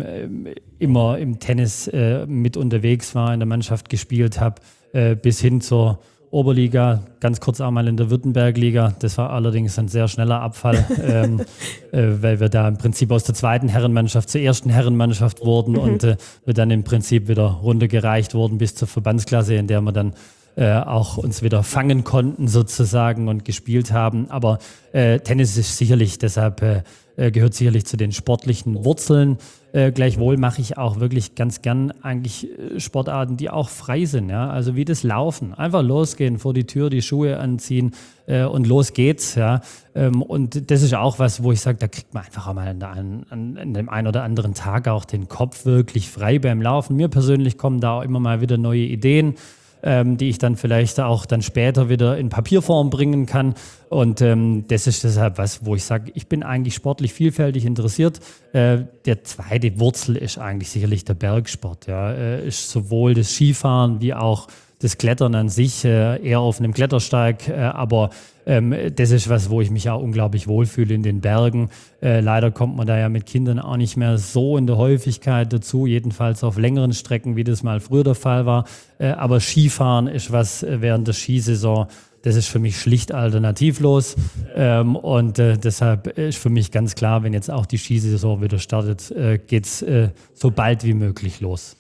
immer im Tennis äh, mit unterwegs war, in der Mannschaft gespielt habe, äh, bis hin zur Oberliga, ganz kurz auch mal in der Württembergliga. Das war allerdings ein sehr schneller Abfall, ähm, äh, weil wir da im Prinzip aus der zweiten Herrenmannschaft zur ersten Herrenmannschaft wurden mhm. und äh, wir dann im Prinzip wieder runtergereicht wurden bis zur Verbandsklasse, in der wir dann äh, auch uns wieder fangen konnten sozusagen und gespielt haben. Aber äh, Tennis ist sicherlich, deshalb äh, gehört sicherlich zu den sportlichen Wurzeln. Äh, gleichwohl mache ich auch wirklich ganz gern eigentlich Sportarten, die auch frei sind. Ja? Also wie das Laufen. Einfach losgehen, vor die Tür die Schuhe anziehen äh, und los geht's. Ja? Ähm, und das ist auch was, wo ich sage, da kriegt man einfach auch mal an, an, an, an dem einen oder anderen Tag auch den Kopf wirklich frei beim Laufen. Mir persönlich kommen da auch immer mal wieder neue Ideen, Ähm, die ich dann vielleicht auch dann später wieder in Papierform bringen kann. Und ähm, das ist deshalb was, wo ich sage, ich bin eigentlich sportlich vielfältig interessiert. Äh, der zweite Wurzel ist eigentlich sicherlich der Bergsport. Ja. Äh, ist sowohl das Skifahren wie auch das Klettern an sich, äh, eher auf einem Klettersteig, äh, aber ähm, das ist was, wo ich mich auch unglaublich wohlfühle in den Bergen. Äh, leider kommt man da ja mit Kindern auch nicht mehr so in der Häufigkeit dazu, jedenfalls auf längeren Strecken, wie das mal früher der Fall war. Äh, aber Skifahren ist was äh, während der Skisaison, das ist für mich schlicht alternativlos. Ähm, und äh, deshalb ist für mich ganz klar, wenn jetzt auch die Skisaison wieder startet, äh, geht es äh, so bald wie möglich los.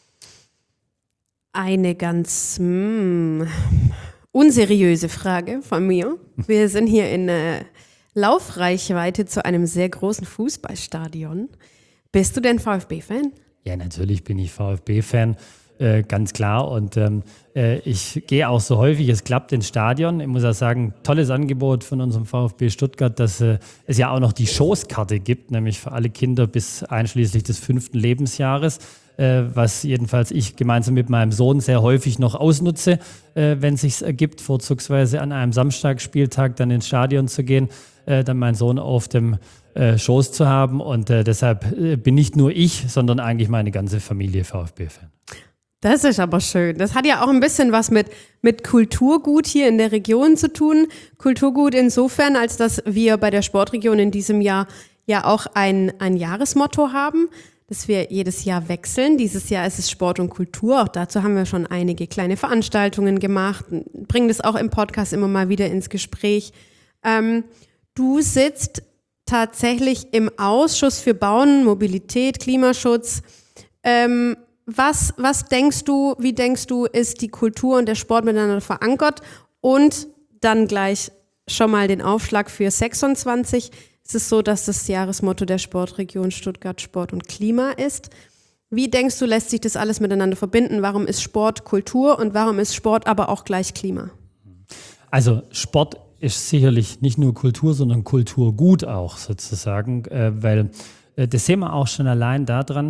Eine ganz mh, unseriöse Frage von mir. Wir sind hier in äh, Laufreichweite zu einem sehr großen Fußballstadion. Bist du denn VfB-Fan? Ja, natürlich bin ich VfB-Fan, äh, ganz klar. Und ähm, äh, ich gehe auch so häufig, es klappt ins Stadion. Ich muss auch sagen, tolles Angebot von unserem VfB Stuttgart, dass äh, es ja auch noch die Schoßkarte gibt, nämlich für alle Kinder bis einschließlich des fünften Lebensjahres. Äh, was jedenfalls ich gemeinsam mit meinem Sohn sehr häufig noch ausnutze, äh, wenn es sich ergibt, vorzugsweise an einem Samstagsspieltag dann ins Stadion zu gehen, äh, dann meinen Sohn auf dem äh, Schoß zu haben. Und äh, deshalb äh, bin nicht nur ich, sondern eigentlich meine ganze Familie VfB-Fan. Das ist aber schön. Das hat ja auch ein bisschen was mit, mit Kulturgut hier in der Region zu tun. Kulturgut insofern, als dass wir bei der Sportregion in diesem Jahr ja auch ein, ein Jahresmotto haben, dass wir jedes Jahr wechseln. Dieses Jahr ist es Sport und Kultur. Auch dazu haben wir schon einige kleine Veranstaltungen gemacht, bringen das auch im Podcast immer mal wieder ins Gespräch. Ähm, du sitzt tatsächlich im Ausschuss für Bauen, Mobilität, Klimaschutz. Ähm, was, was denkst du, wie denkst du, ist die Kultur und der Sport miteinander verankert? Und dann gleich schon mal den Aufschlag für sechsundzwanzig. Es ist so, dass das Jahresmotto der Sportregion Stuttgart Sport und Klima ist. Wie denkst du, lässt sich das alles miteinander verbinden? Warum ist Sport Kultur und warum ist Sport aber auch gleich Klima? Also Sport ist sicherlich nicht nur Kultur, sondern Kulturgut auch sozusagen, äh, weil äh, das sehen wir auch schon allein daran,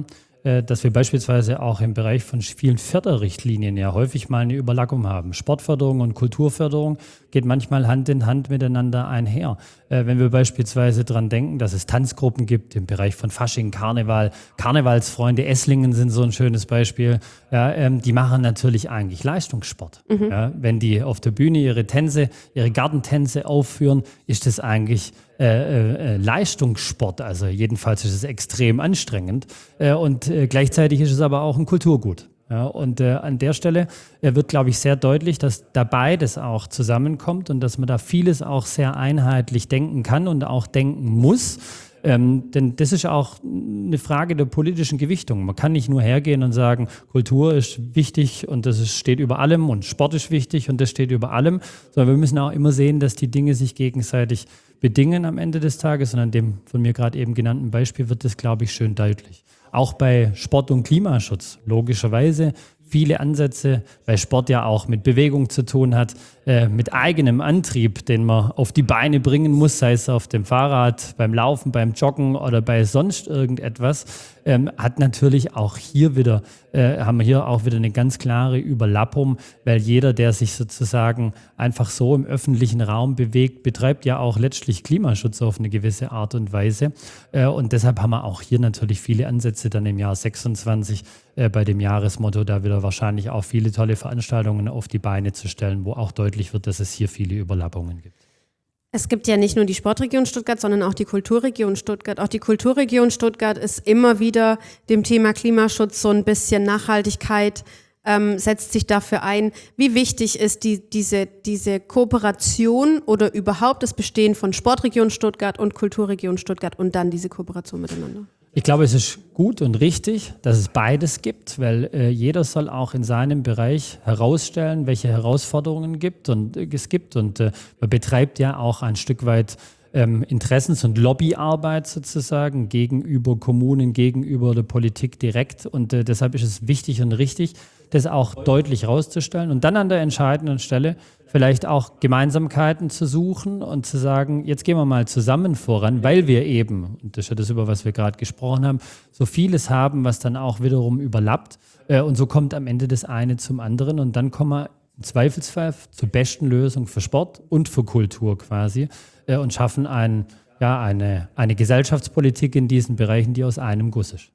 äh, dass wir beispielsweise auch im Bereich von vielen Förderrichtlinien ja häufig mal eine Überlappung haben. Sportförderung und Kulturförderung geht manchmal Hand in Hand miteinander einher. Äh, wenn wir beispielsweise daran denken, dass es Tanzgruppen gibt im Bereich von Fasching, Karneval, Karnevalsfreunde, Esslingen sind so ein schönes Beispiel, ja, ähm, die machen natürlich eigentlich Leistungssport. Mhm. Ja, wenn die auf der Bühne ihre Tänze, ihre Gardentänze aufführen, ist das eigentlich Äh, äh, Leistungssport, also jedenfalls ist es extrem anstrengend äh, und äh, gleichzeitig ist es aber auch ein Kulturgut. Ja, und äh, an der Stelle äh, wird, glaube ich, sehr deutlich, dass da beides auch zusammenkommt und dass man da vieles auch sehr einheitlich denken kann und auch denken muss. Ähm, denn das ist auch eine Frage der politischen Gewichtung. Man kann nicht nur hergehen und sagen, Kultur ist wichtig und das ist, steht über allem und Sport ist wichtig und das steht über allem, sondern wir müssen auch immer sehen, dass die Dinge sich gegenseitig bedingen am Ende des Tages. Und an dem von mir gerade eben genannten Beispiel wird das, glaube ich, schön deutlich. Auch bei Sport und Klimaschutz, logischerweise. Viele Ansätze, weil Sport ja auch mit Bewegung zu tun hat, äh, mit eigenem Antrieb, den man auf die Beine bringen muss, sei es auf dem Fahrrad, beim Laufen, beim Joggen oder bei sonst irgendetwas, ähm, hat natürlich auch hier wieder, äh, haben wir hier auch wieder eine ganz klare Überlappung, weil jeder, der sich sozusagen einfach so im öffentlichen Raum bewegt, betreibt ja auch letztlich Klimaschutz auf eine gewisse Art und Weise. Äh, und deshalb haben wir auch hier natürlich viele Ansätze dann im Jahr sechsundzwanzig äh, bei dem Jahresmotto, da wieder wahrscheinlich auch viele tolle Veranstaltungen auf die Beine zu stellen, wo auch deutlich wird, dass es hier viele Überlappungen gibt. Es gibt ja nicht nur die Sportregion Stuttgart, sondern auch die Kulturregion Stuttgart. Auch die Kulturregion Stuttgart ist immer wieder dem Thema Klimaschutz, so ein bisschen Nachhaltigkeit, ähm, setzt sich dafür ein. Wie wichtig ist die, diese, diese Kooperation oder überhaupt das Bestehen von Sportregion Stuttgart und Kulturregion Stuttgart und dann diese Kooperation miteinander? Ich glaube, es ist gut und richtig, dass es beides gibt, weil äh, jeder soll auch in seinem Bereich herausstellen, welche Herausforderungen gibt und, äh, es gibt. Und äh, man betreibt ja auch ein Stück weit ähm, Interessens- und Lobbyarbeit sozusagen gegenüber Kommunen, gegenüber der Politik direkt. Und äh, deshalb ist es wichtig und richtig, das auch deutlich herauszustellen und dann an der entscheidenden Stelle vielleicht auch Gemeinsamkeiten zu suchen und zu sagen, jetzt gehen wir mal zusammen voran, weil wir eben, und das ist ja das, über was wir gerade gesprochen haben, so vieles haben, was dann auch wiederum überlappt. Äh, und so kommt am Ende das eine zum anderen und dann kommen wir im Zweifelsfall zur besten Lösung für Sport und für Kultur quasi äh, und schaffen ein, ja, eine, eine Gesellschaftspolitik in diesen Bereichen, die aus einem Guss ist.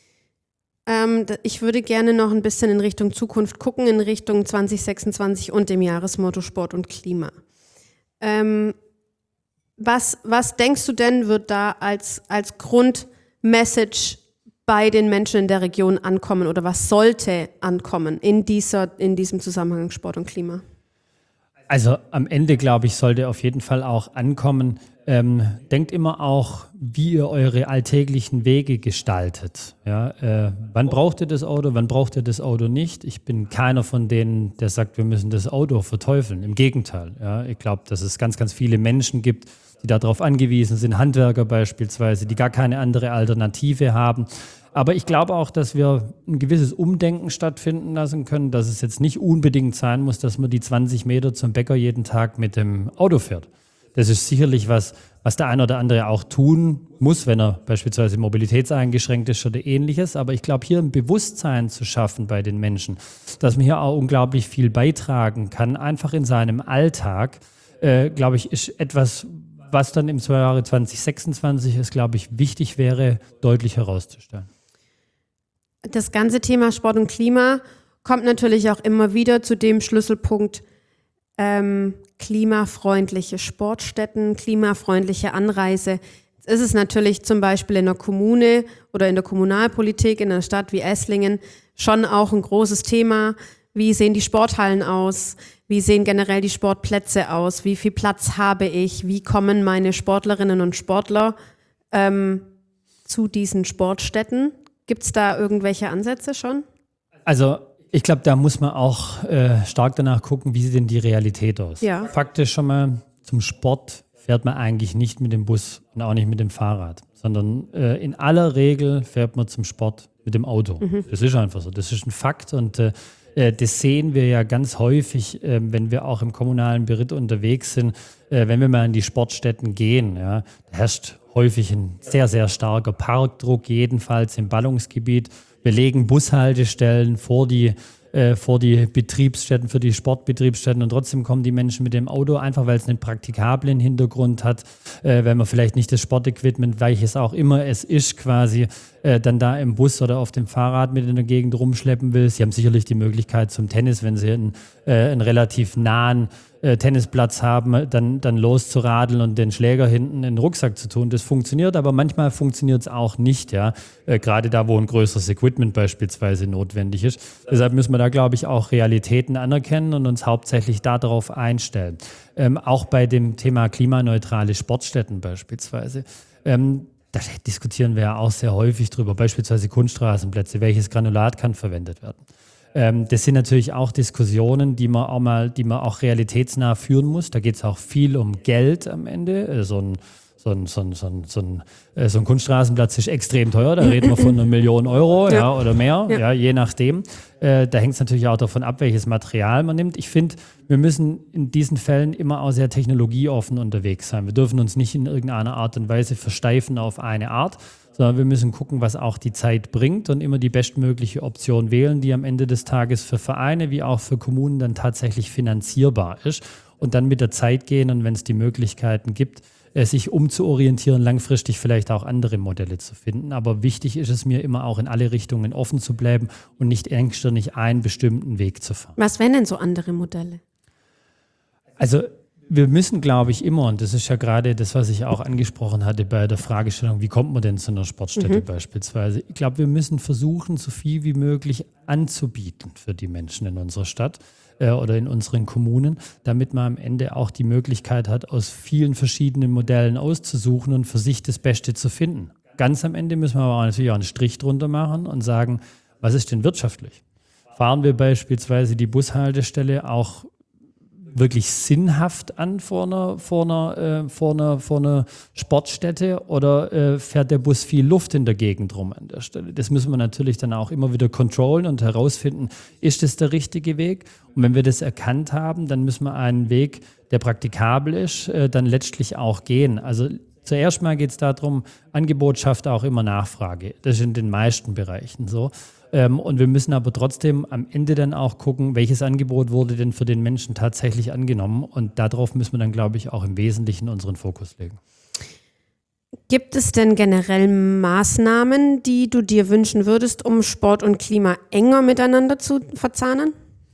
Ich würde gerne noch ein bisschen in Richtung Zukunft gucken, in Richtung zwanzig sechsundzwanzig und dem Jahresmotto Sport und Klima. Ähm, was, was denkst du denn, wird da als, als Grundmessage bei den Menschen in der Region ankommen oder was sollte ankommen in, dieser, in diesem Zusammenhang Sport und Klima? Also am Ende, glaube ich, sollte auf jeden Fall auch ankommen, ähm, denkt immer auch, wie ihr eure alltäglichen Wege gestaltet. Ja, äh, wann braucht ihr das Auto, wann braucht ihr das Auto nicht? Ich bin keiner von denen, der sagt, wir müssen das Auto verteufeln. Im Gegenteil. Ja, ich glaube, dass es ganz, ganz viele Menschen gibt, die darauf angewiesen sind, Handwerker beispielsweise, die gar keine andere Alternative haben. Aber ich glaube auch, dass wir ein gewisses Umdenken stattfinden lassen können, dass es jetzt nicht unbedingt sein muss, dass man die zwanzig Meter zum Bäcker jeden Tag mit dem Auto fährt. Das ist sicherlich was, was der eine oder andere auch tun muss, wenn er beispielsweise mobilitätseingeschränkt ist oder ähnliches. Aber ich glaube, hier ein Bewusstsein zu schaffen bei den Menschen, dass man hier auch unglaublich viel beitragen kann, einfach in seinem Alltag, äh, glaube ich, ist etwas, was dann im Jahre zwanzig sechsundzwanzig ist, glaube ich, wichtig wäre, deutlich herauszustellen. Das ganze Thema Sport und Klima kommt natürlich auch immer wieder zu dem Schlüsselpunkt ähm, klimafreundliche Sportstätten, klimafreundliche Anreise. Jetzt ist es natürlich zum Beispiel in der Kommune oder in der Kommunalpolitik in einer Stadt wie Esslingen schon auch ein großes Thema. Wie sehen die Sporthallen aus? Wie sehen generell die Sportplätze aus? Wie viel Platz habe ich? Wie kommen meine Sportlerinnen und Sportler ähm, zu diesen Sportstätten? Gibt es da irgendwelche Ansätze schon? Also ich glaube, da muss man auch äh, stark danach gucken, wie sieht denn die Realität aus. Ja. Fakt ist schon mal, zum Sport fährt man eigentlich nicht mit dem Bus und auch nicht mit dem Fahrrad, sondern äh, in aller Regel fährt man zum Sport mit dem Auto. Mhm. Das ist einfach so, das ist ein Fakt und äh, das sehen wir ja ganz häufig, äh, wenn wir auch im kommunalen Beritt unterwegs sind, äh, wenn wir mal in die Sportstätten gehen. Ja, da herrscht häufig ein sehr, sehr starker Parkdruck, jedenfalls im Ballungsgebiet. Wir legen Bushaltestellen vor die äh, vor die Betriebsstätten, für die Sportbetriebsstätten und trotzdem kommen die Menschen mit dem Auto, einfach weil es einen praktikablen Hintergrund hat, äh, wenn man vielleicht nicht das Sportequipment, welches auch immer es ist, quasi äh, dann da im Bus oder auf dem Fahrrad mit in der Gegend rumschleppen will. Sie haben sicherlich die Möglichkeit zum Tennis, wenn sie einen, äh, einen relativ nahen äh, Tennisplatz haben, dann, dann loszuradeln und den Schläger hinten in den Rucksack zu tun. Das funktioniert, aber manchmal funktioniert es auch nicht, ja. Äh, gerade da, wo ein größeres Equipment beispielsweise notwendig ist. Deshalb müssen wir da, glaube ich, auch Realitäten anerkennen und uns hauptsächlich darauf einstellen. Ähm, auch bei dem Thema klimaneutrale Sportstätten beispielsweise. Ähm, da diskutieren wir ja auch sehr häufig drüber, beispielsweise Kunststraßenplätze, welches Granulat kann verwendet werden. Ähm, das sind natürlich auch Diskussionen, die man auch mal, die man auch realitätsnah führen muss. Da geht es auch viel um Geld am Ende. Äh, so ein So ein, so, ein, so, ein, so, ein, äh, so ein Kunststraßenplatz ist extrem teuer, da reden wir von einer Million Euro ja. Ja, oder mehr, ja. Ja, je nachdem. Äh, da hängt es natürlich auch davon ab, welches Material man nimmt. Ich finde, wir müssen in diesen Fällen immer auch sehr technologieoffen unterwegs sein. Wir dürfen uns nicht in irgendeiner Art und Weise versteifen auf eine Art, sondern wir müssen gucken, was auch die Zeit bringt und immer die bestmögliche Option wählen, die am Ende des Tages für Vereine wie auch für Kommunen dann tatsächlich finanzierbar ist und dann mit der Zeit gehen und wenn es die Möglichkeiten gibt, sich umzuorientieren, langfristig vielleicht auch andere Modelle zu finden. Aber wichtig ist es mir immer auch in alle Richtungen offen zu bleiben und nicht engstirnig einen bestimmten Weg zu fahren. Was wären denn so andere Modelle? Also wir müssen, glaube ich, immer, und das ist ja gerade das, was ich auch angesprochen hatte bei der Fragestellung, wie kommt man denn zu einer Sportstätte mhm. beispielsweise? Ich glaube, wir müssen versuchen, so viel wie möglich anzubieten für die Menschen in unserer Stadt äh, oder in unseren Kommunen, damit man am Ende auch die Möglichkeit hat, aus vielen verschiedenen Modellen auszusuchen und für sich das Beste zu finden. Ganz am Ende müssen wir aber natürlich auch einen Strich drunter machen und sagen, was ist denn wirtschaftlich? Fahren wir beispielsweise die Bushaltestelle auch wirklich sinnhaft an vor einer, vor einer, äh, vor einer, vor einer Sportstätte oder äh, fährt der Bus viel Luft in der Gegend rum an der Stelle? Das müssen wir natürlich dann auch immer wieder controllen und herausfinden, ist das der richtige Weg? Und wenn wir das erkannt haben, dann müssen wir einen Weg, der praktikabel ist, äh, dann letztlich auch gehen. Also zuerst mal geht es darum, Angebot schafft auch immer Nachfrage. Das ist in den meisten Bereichen so. Ähm, und wir müssen aber trotzdem am Ende dann auch gucken, welches Angebot wurde denn für den Menschen tatsächlich angenommen. Und darauf müssen wir dann, glaube ich, auch im Wesentlichen unseren Fokus legen. Gibt es denn generell Maßnahmen, die du dir wünschen würdest, um Sport und Klima enger miteinander zu verzahnen?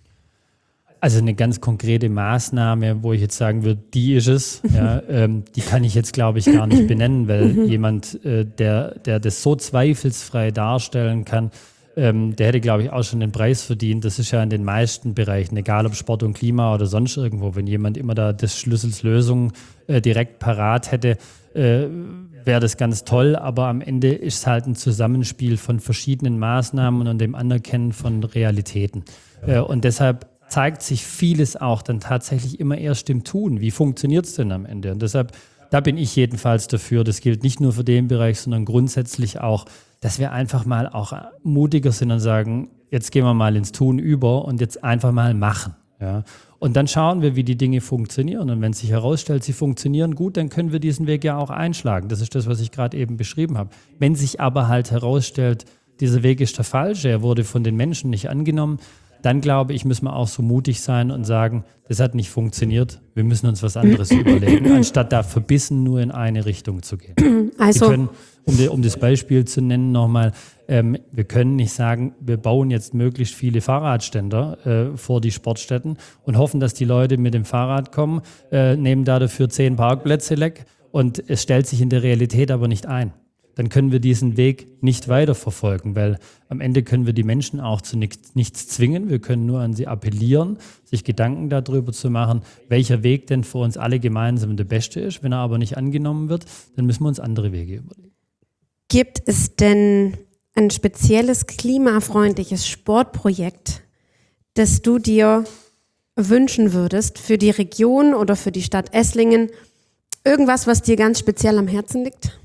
Also eine ganz konkrete Maßnahme, wo ich jetzt sagen würde, die ist es, ja, ähm, die kann ich jetzt, glaube ich, gar nicht benennen, weil mhm. jemand, äh, der, der das so zweifelsfrei darstellen kann, ähm, der hätte, glaube ich, auch schon den Preis verdient. Das ist ja in den meisten Bereichen, egal ob Sport und Klima oder sonst irgendwo, wenn jemand immer da des Schlüssels Lösung äh, direkt parat hätte, äh, wäre das ganz toll, aber am Ende ist es halt ein Zusammenspiel von verschiedenen Maßnahmen und dem Anerkennen von Realitäten. Äh, und deshalb zeigt sich vieles auch dann tatsächlich immer erst im Tun. Wie funktioniert es denn am Ende? Und deshalb, da bin ich jedenfalls dafür, das gilt nicht nur für den Bereich, sondern grundsätzlich auch, dass wir einfach mal auch mutiger sind und sagen, jetzt gehen wir mal ins Tun über und jetzt einfach mal machen. Ja? Und dann schauen wir, wie die Dinge funktionieren. Und wenn sich herausstellt, sie funktionieren gut, dann können wir diesen Weg ja auch einschlagen. Das ist das, was ich gerade eben beschrieben habe. Wenn sich aber halt herausstellt, dieser Weg ist der falsche, er wurde von den Menschen nicht angenommen, dann glaube ich, müssen wir auch so mutig sein und sagen, das hat nicht funktioniert, wir müssen uns was anderes überlegen, anstatt da verbissen nur in eine Richtung zu gehen. Also, wir können, um, die, um das Beispiel zu nennen nochmal, ähm, wir können nicht sagen, wir bauen jetzt möglichst viele Fahrradständer äh, vor die Sportstätten und hoffen, dass die Leute mit dem Fahrrad kommen, äh, nehmen da dafür zehn Parkplätze leck und es stellt sich in der Realität aber nicht ein. Dann können wir diesen Weg nicht weiterverfolgen, weil am Ende können wir die Menschen auch zu nichts, nichts zwingen. Wir können nur an sie appellieren, sich Gedanken darüber zu machen, welcher Weg denn für uns alle gemeinsam der beste ist. Wenn er aber nicht angenommen wird, dann müssen wir uns andere Wege überlegen. Gibt es denn ein spezielles klimafreundliches Sportprojekt, das du dir wünschen würdest für die Region oder für die Stadt Esslingen? Irgendwas, was dir ganz speziell am Herzen liegt?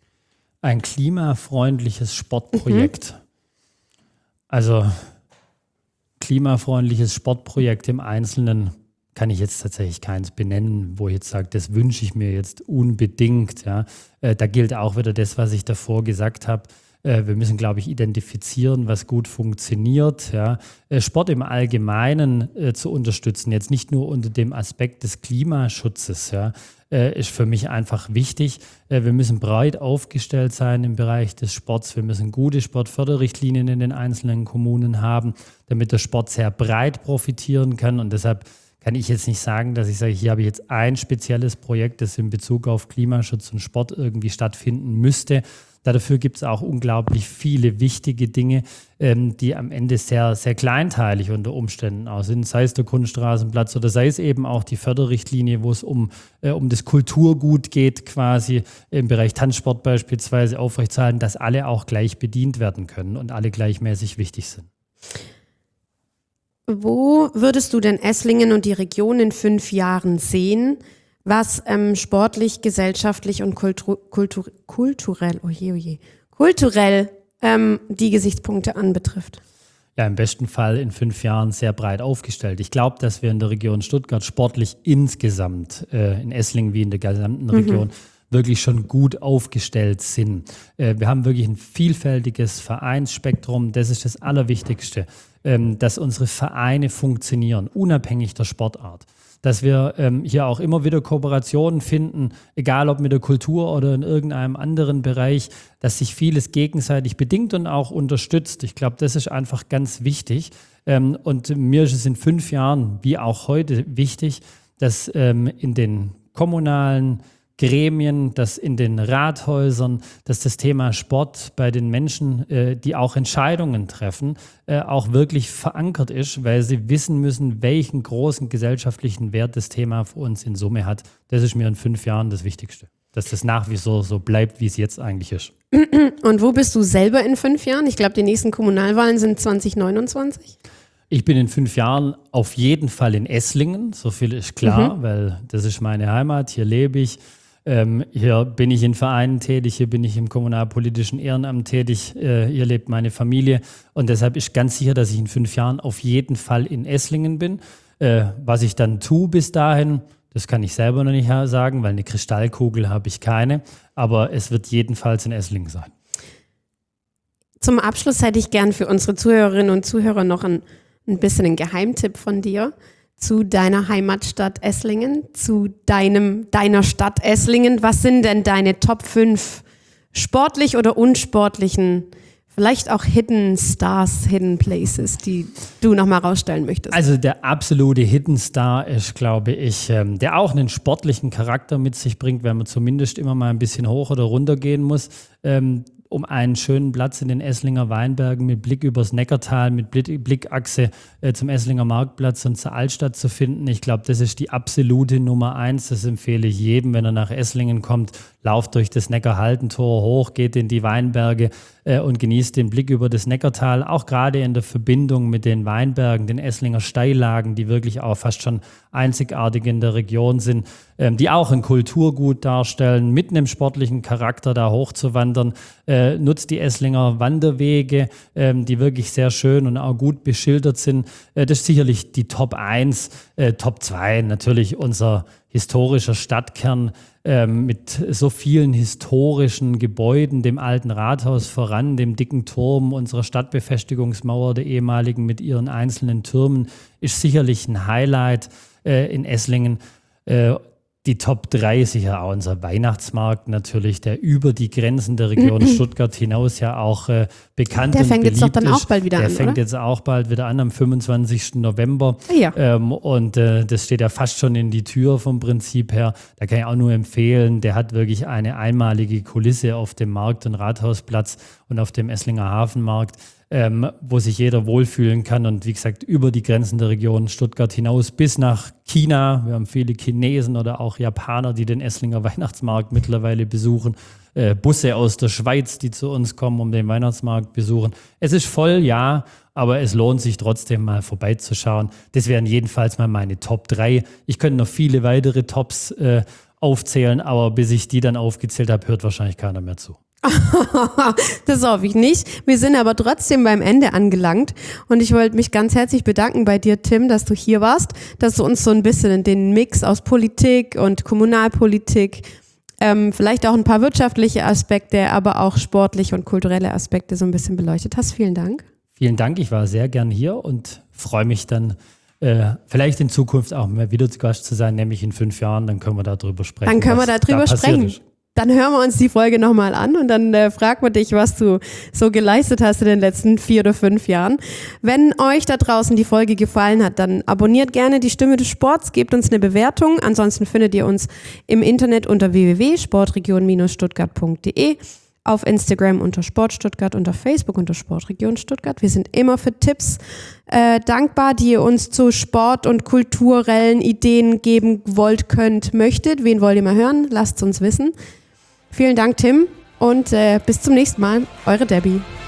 Ein klimafreundliches Sportprojekt. Mhm. Also klimafreundliches Sportprojekt im Einzelnen kann ich jetzt tatsächlich keins benennen, wo ich jetzt sage, das wünsche ich mir jetzt unbedingt. Ja. Äh, da gilt auch wieder das, was ich davor gesagt habe. Äh, wir müssen, glaube ich, identifizieren, was gut funktioniert. Ja. Äh, Sport im Allgemeinen äh, zu unterstützen, jetzt nicht nur unter dem Aspekt des Klimaschutzes, ja, äh, ist für mich einfach wichtig. Äh, wir müssen breit aufgestellt sein im Bereich des Sports. Wir müssen gute Sportförderrichtlinien in den einzelnen Kommunen haben, damit der Sport sehr breit profitieren kann. Und deshalb kann ich jetzt nicht sagen, dass ich sage, hier habe ich jetzt ein spezielles Projekt, das in Bezug auf Klimaschutz und Sport irgendwie stattfinden müsste. Dafür gibt es auch unglaublich viele wichtige Dinge, ähm, die am Ende sehr, sehr kleinteilig unter Umständen auch sind. Sei es der Kunststraßenplatz oder sei es eben auch die Förderrichtlinie, wo es um, äh, um das Kulturgut geht, quasi im Bereich Tanzsport beispielsweise aufrechtzuerhalten, dass alle auch gleich bedient werden können und alle gleichmäßig wichtig sind. Wo würdest du denn Esslingen und die Region in fünf Jahren sehen, was ähm, sportlich, gesellschaftlich und kultu- kultu- kulturell, oje, oje, kulturell ähm, die Gesichtspunkte anbetrifft? Ja, im besten Fall in fünf Jahren sehr breit aufgestellt. Ich glaube, dass wir in der Region Stuttgart sportlich insgesamt, äh, in Esslingen wie in der gesamten Region, mhm. wirklich schon gut aufgestellt sind. Äh, wir haben wirklich ein vielfältiges Vereinsspektrum. Das ist das Allerwichtigste, ähm, dass unsere Vereine funktionieren, unabhängig der Sportart. Dass wir ähm, hier auch immer wieder Kooperationen finden, egal ob mit der Kultur oder in irgendeinem anderen Bereich, dass sich vieles gegenseitig bedingt und auch unterstützt. Ich glaube, das ist einfach ganz wichtig. Ähm, und mir ist es in fünf Jahren, wie auch heute, wichtig, dass ähm, in den kommunalen Gremien, dass in den Rathäusern, dass das Thema Sport bei den Menschen, äh, die auch Entscheidungen treffen, äh, auch wirklich verankert ist, weil sie wissen müssen, welchen großen gesellschaftlichen Wert das Thema für uns in Summe hat. Das ist mir in fünf Jahren das Wichtigste, dass das nach wie vor so bleibt, wie es jetzt eigentlich ist. Und wo bist du selber in fünf Jahren? Ich glaube, die nächsten Kommunalwahlen sind zwanzig neunundzwanzig. Ich bin in fünf Jahren auf jeden Fall in Esslingen, so viel ist klar, mhm. weil das ist meine Heimat, hier lebe ich. Ähm, hier bin ich in Vereinen tätig, hier bin ich im kommunalpolitischen Ehrenamt tätig, äh, hier lebt meine Familie und deshalb ist ganz sicher, dass ich in fünf Jahren auf jeden Fall in Esslingen bin. Äh, was ich dann tue bis dahin, das kann ich selber noch nicht sagen, weil eine Kristallkugel habe ich keine, aber es wird jedenfalls in Esslingen sein. Zum Abschluss hätte ich gern für unsere Zuhörerinnen und Zuhörer noch ein, ein bisschen einen Geheimtipp von dir zu deiner Heimatstadt Esslingen, zu deinem, deiner Stadt Esslingen. Was sind denn deine Top fünf sportlich oder unsportlichen, vielleicht auch Hidden Stars, Hidden Places, die du nochmal rausstellen möchtest? Also der absolute Hidden Star ist, glaube ich, ähm, der auch einen sportlichen Charakter mit sich bringt, wenn man zumindest immer mal ein bisschen hoch oder runter gehen muss. Ähm, um einen schönen Platz in den Esslinger Weinbergen mit Blick übers Neckartal, mit Blick, Blickachse äh, zum Esslinger Marktplatz und zur Altstadt zu finden. Ich glaube, das ist die absolute Nummer eins. Das empfehle ich jedem, wenn er nach Esslingen kommt. Lauft durch das Neckarhaldentor hoch, geht in die Weinberge äh, und genießt den Blick über das Neckartal. Auch gerade in der Verbindung mit den Weinbergen, den Esslinger Steillagen, die wirklich auch fast schon einzigartig in der Region sind, ähm, die auch ein Kulturgut darstellen, mit einem sportlichen Charakter da hochzuwandern. Äh, nutzt die Esslinger Wanderwege, ähm, die wirklich sehr schön und auch gut beschildert sind. Äh, das ist sicherlich die Top eins. Äh, Top zwei natürlich unser historischer Stadtkern ähm, mit so vielen historischen Gebäuden, dem alten Rathaus voran, dem dicken Turm unserer Stadtbefestigungsmauer, der ehemaligen mit ihren einzelnen Türmen, ist sicherlich ein Highlight äh, in Esslingen. Äh, Die Top drei sicher auch unser Weihnachtsmarkt natürlich, der über die Grenzen der Region Stuttgart hinaus ja auch äh, bekannt der und beliebt ist. Der fängt jetzt doch dann auch bald wieder der an, Der fängt oder? jetzt auch bald wieder an, am fünfundzwanzigsten November. Ja. Ähm, und äh, das steht ja fast schon in die Tür vom Prinzip her. Da kann ich auch nur empfehlen, der hat wirklich eine einmalige Kulisse auf dem Markt- und Rathausplatz und auf dem Esslinger Hafenmarkt. Ähm, wo sich jeder wohlfühlen kann und wie gesagt über die Grenzen der Region Stuttgart hinaus bis nach China. Wir haben viele Chinesen oder auch Japaner, die den Esslinger Weihnachtsmarkt mittlerweile besuchen. Äh, Busse aus der Schweiz, die zu uns kommen, um den Weihnachtsmarkt besuchen. Es ist voll, ja, aber es lohnt sich trotzdem mal vorbeizuschauen. Das wären jedenfalls mal meine Top drei. Ich könnte noch viele weitere Tops äh, aufzählen, aber bis ich die dann aufgezählt habe, hört wahrscheinlich keiner mehr zu. Das hoffe ich nicht. Wir sind aber trotzdem beim Ende angelangt und ich wollte mich ganz herzlich bedanken bei dir, Tim, dass du hier warst, dass du uns so ein bisschen den Mix aus Politik und Kommunalpolitik ähm, vielleicht auch ein paar wirtschaftliche Aspekte, aber auch sportliche und kulturelle Aspekte so ein bisschen beleuchtet hast. Vielen Dank. Vielen Dank, ich war sehr gern hier und freue mich dann, äh, vielleicht in Zukunft auch mal wieder zu Gast zu sein, nämlich in fünf Jahren, dann können wir darüber sprechen. Dann können wir darüber da sprechen. Ist. Dann hören wir uns die Folge nochmal an und dann äh, fragen wir dich, was du so geleistet hast in den letzten vier oder fünf Jahren. Wenn euch da draußen die Folge gefallen hat, dann abonniert gerne die Stimme des Sports, gebt uns eine Bewertung. Ansonsten findet ihr uns im Internet unter w w w punkt sportregion Bindestrich stuttgart punkt d e, auf Instagram unter Sportstuttgart, unter Facebook unter Sportregion Stuttgart. Wir sind immer für Tipps äh, dankbar, die ihr uns zu Sport- und kulturellen Ideen geben wollt, könnt, möchtet. Wen wollt ihr mal hören? Lasst es uns wissen. Vielen Dank, Tim, und äh, bis zum nächsten Mal. Eure Debbie.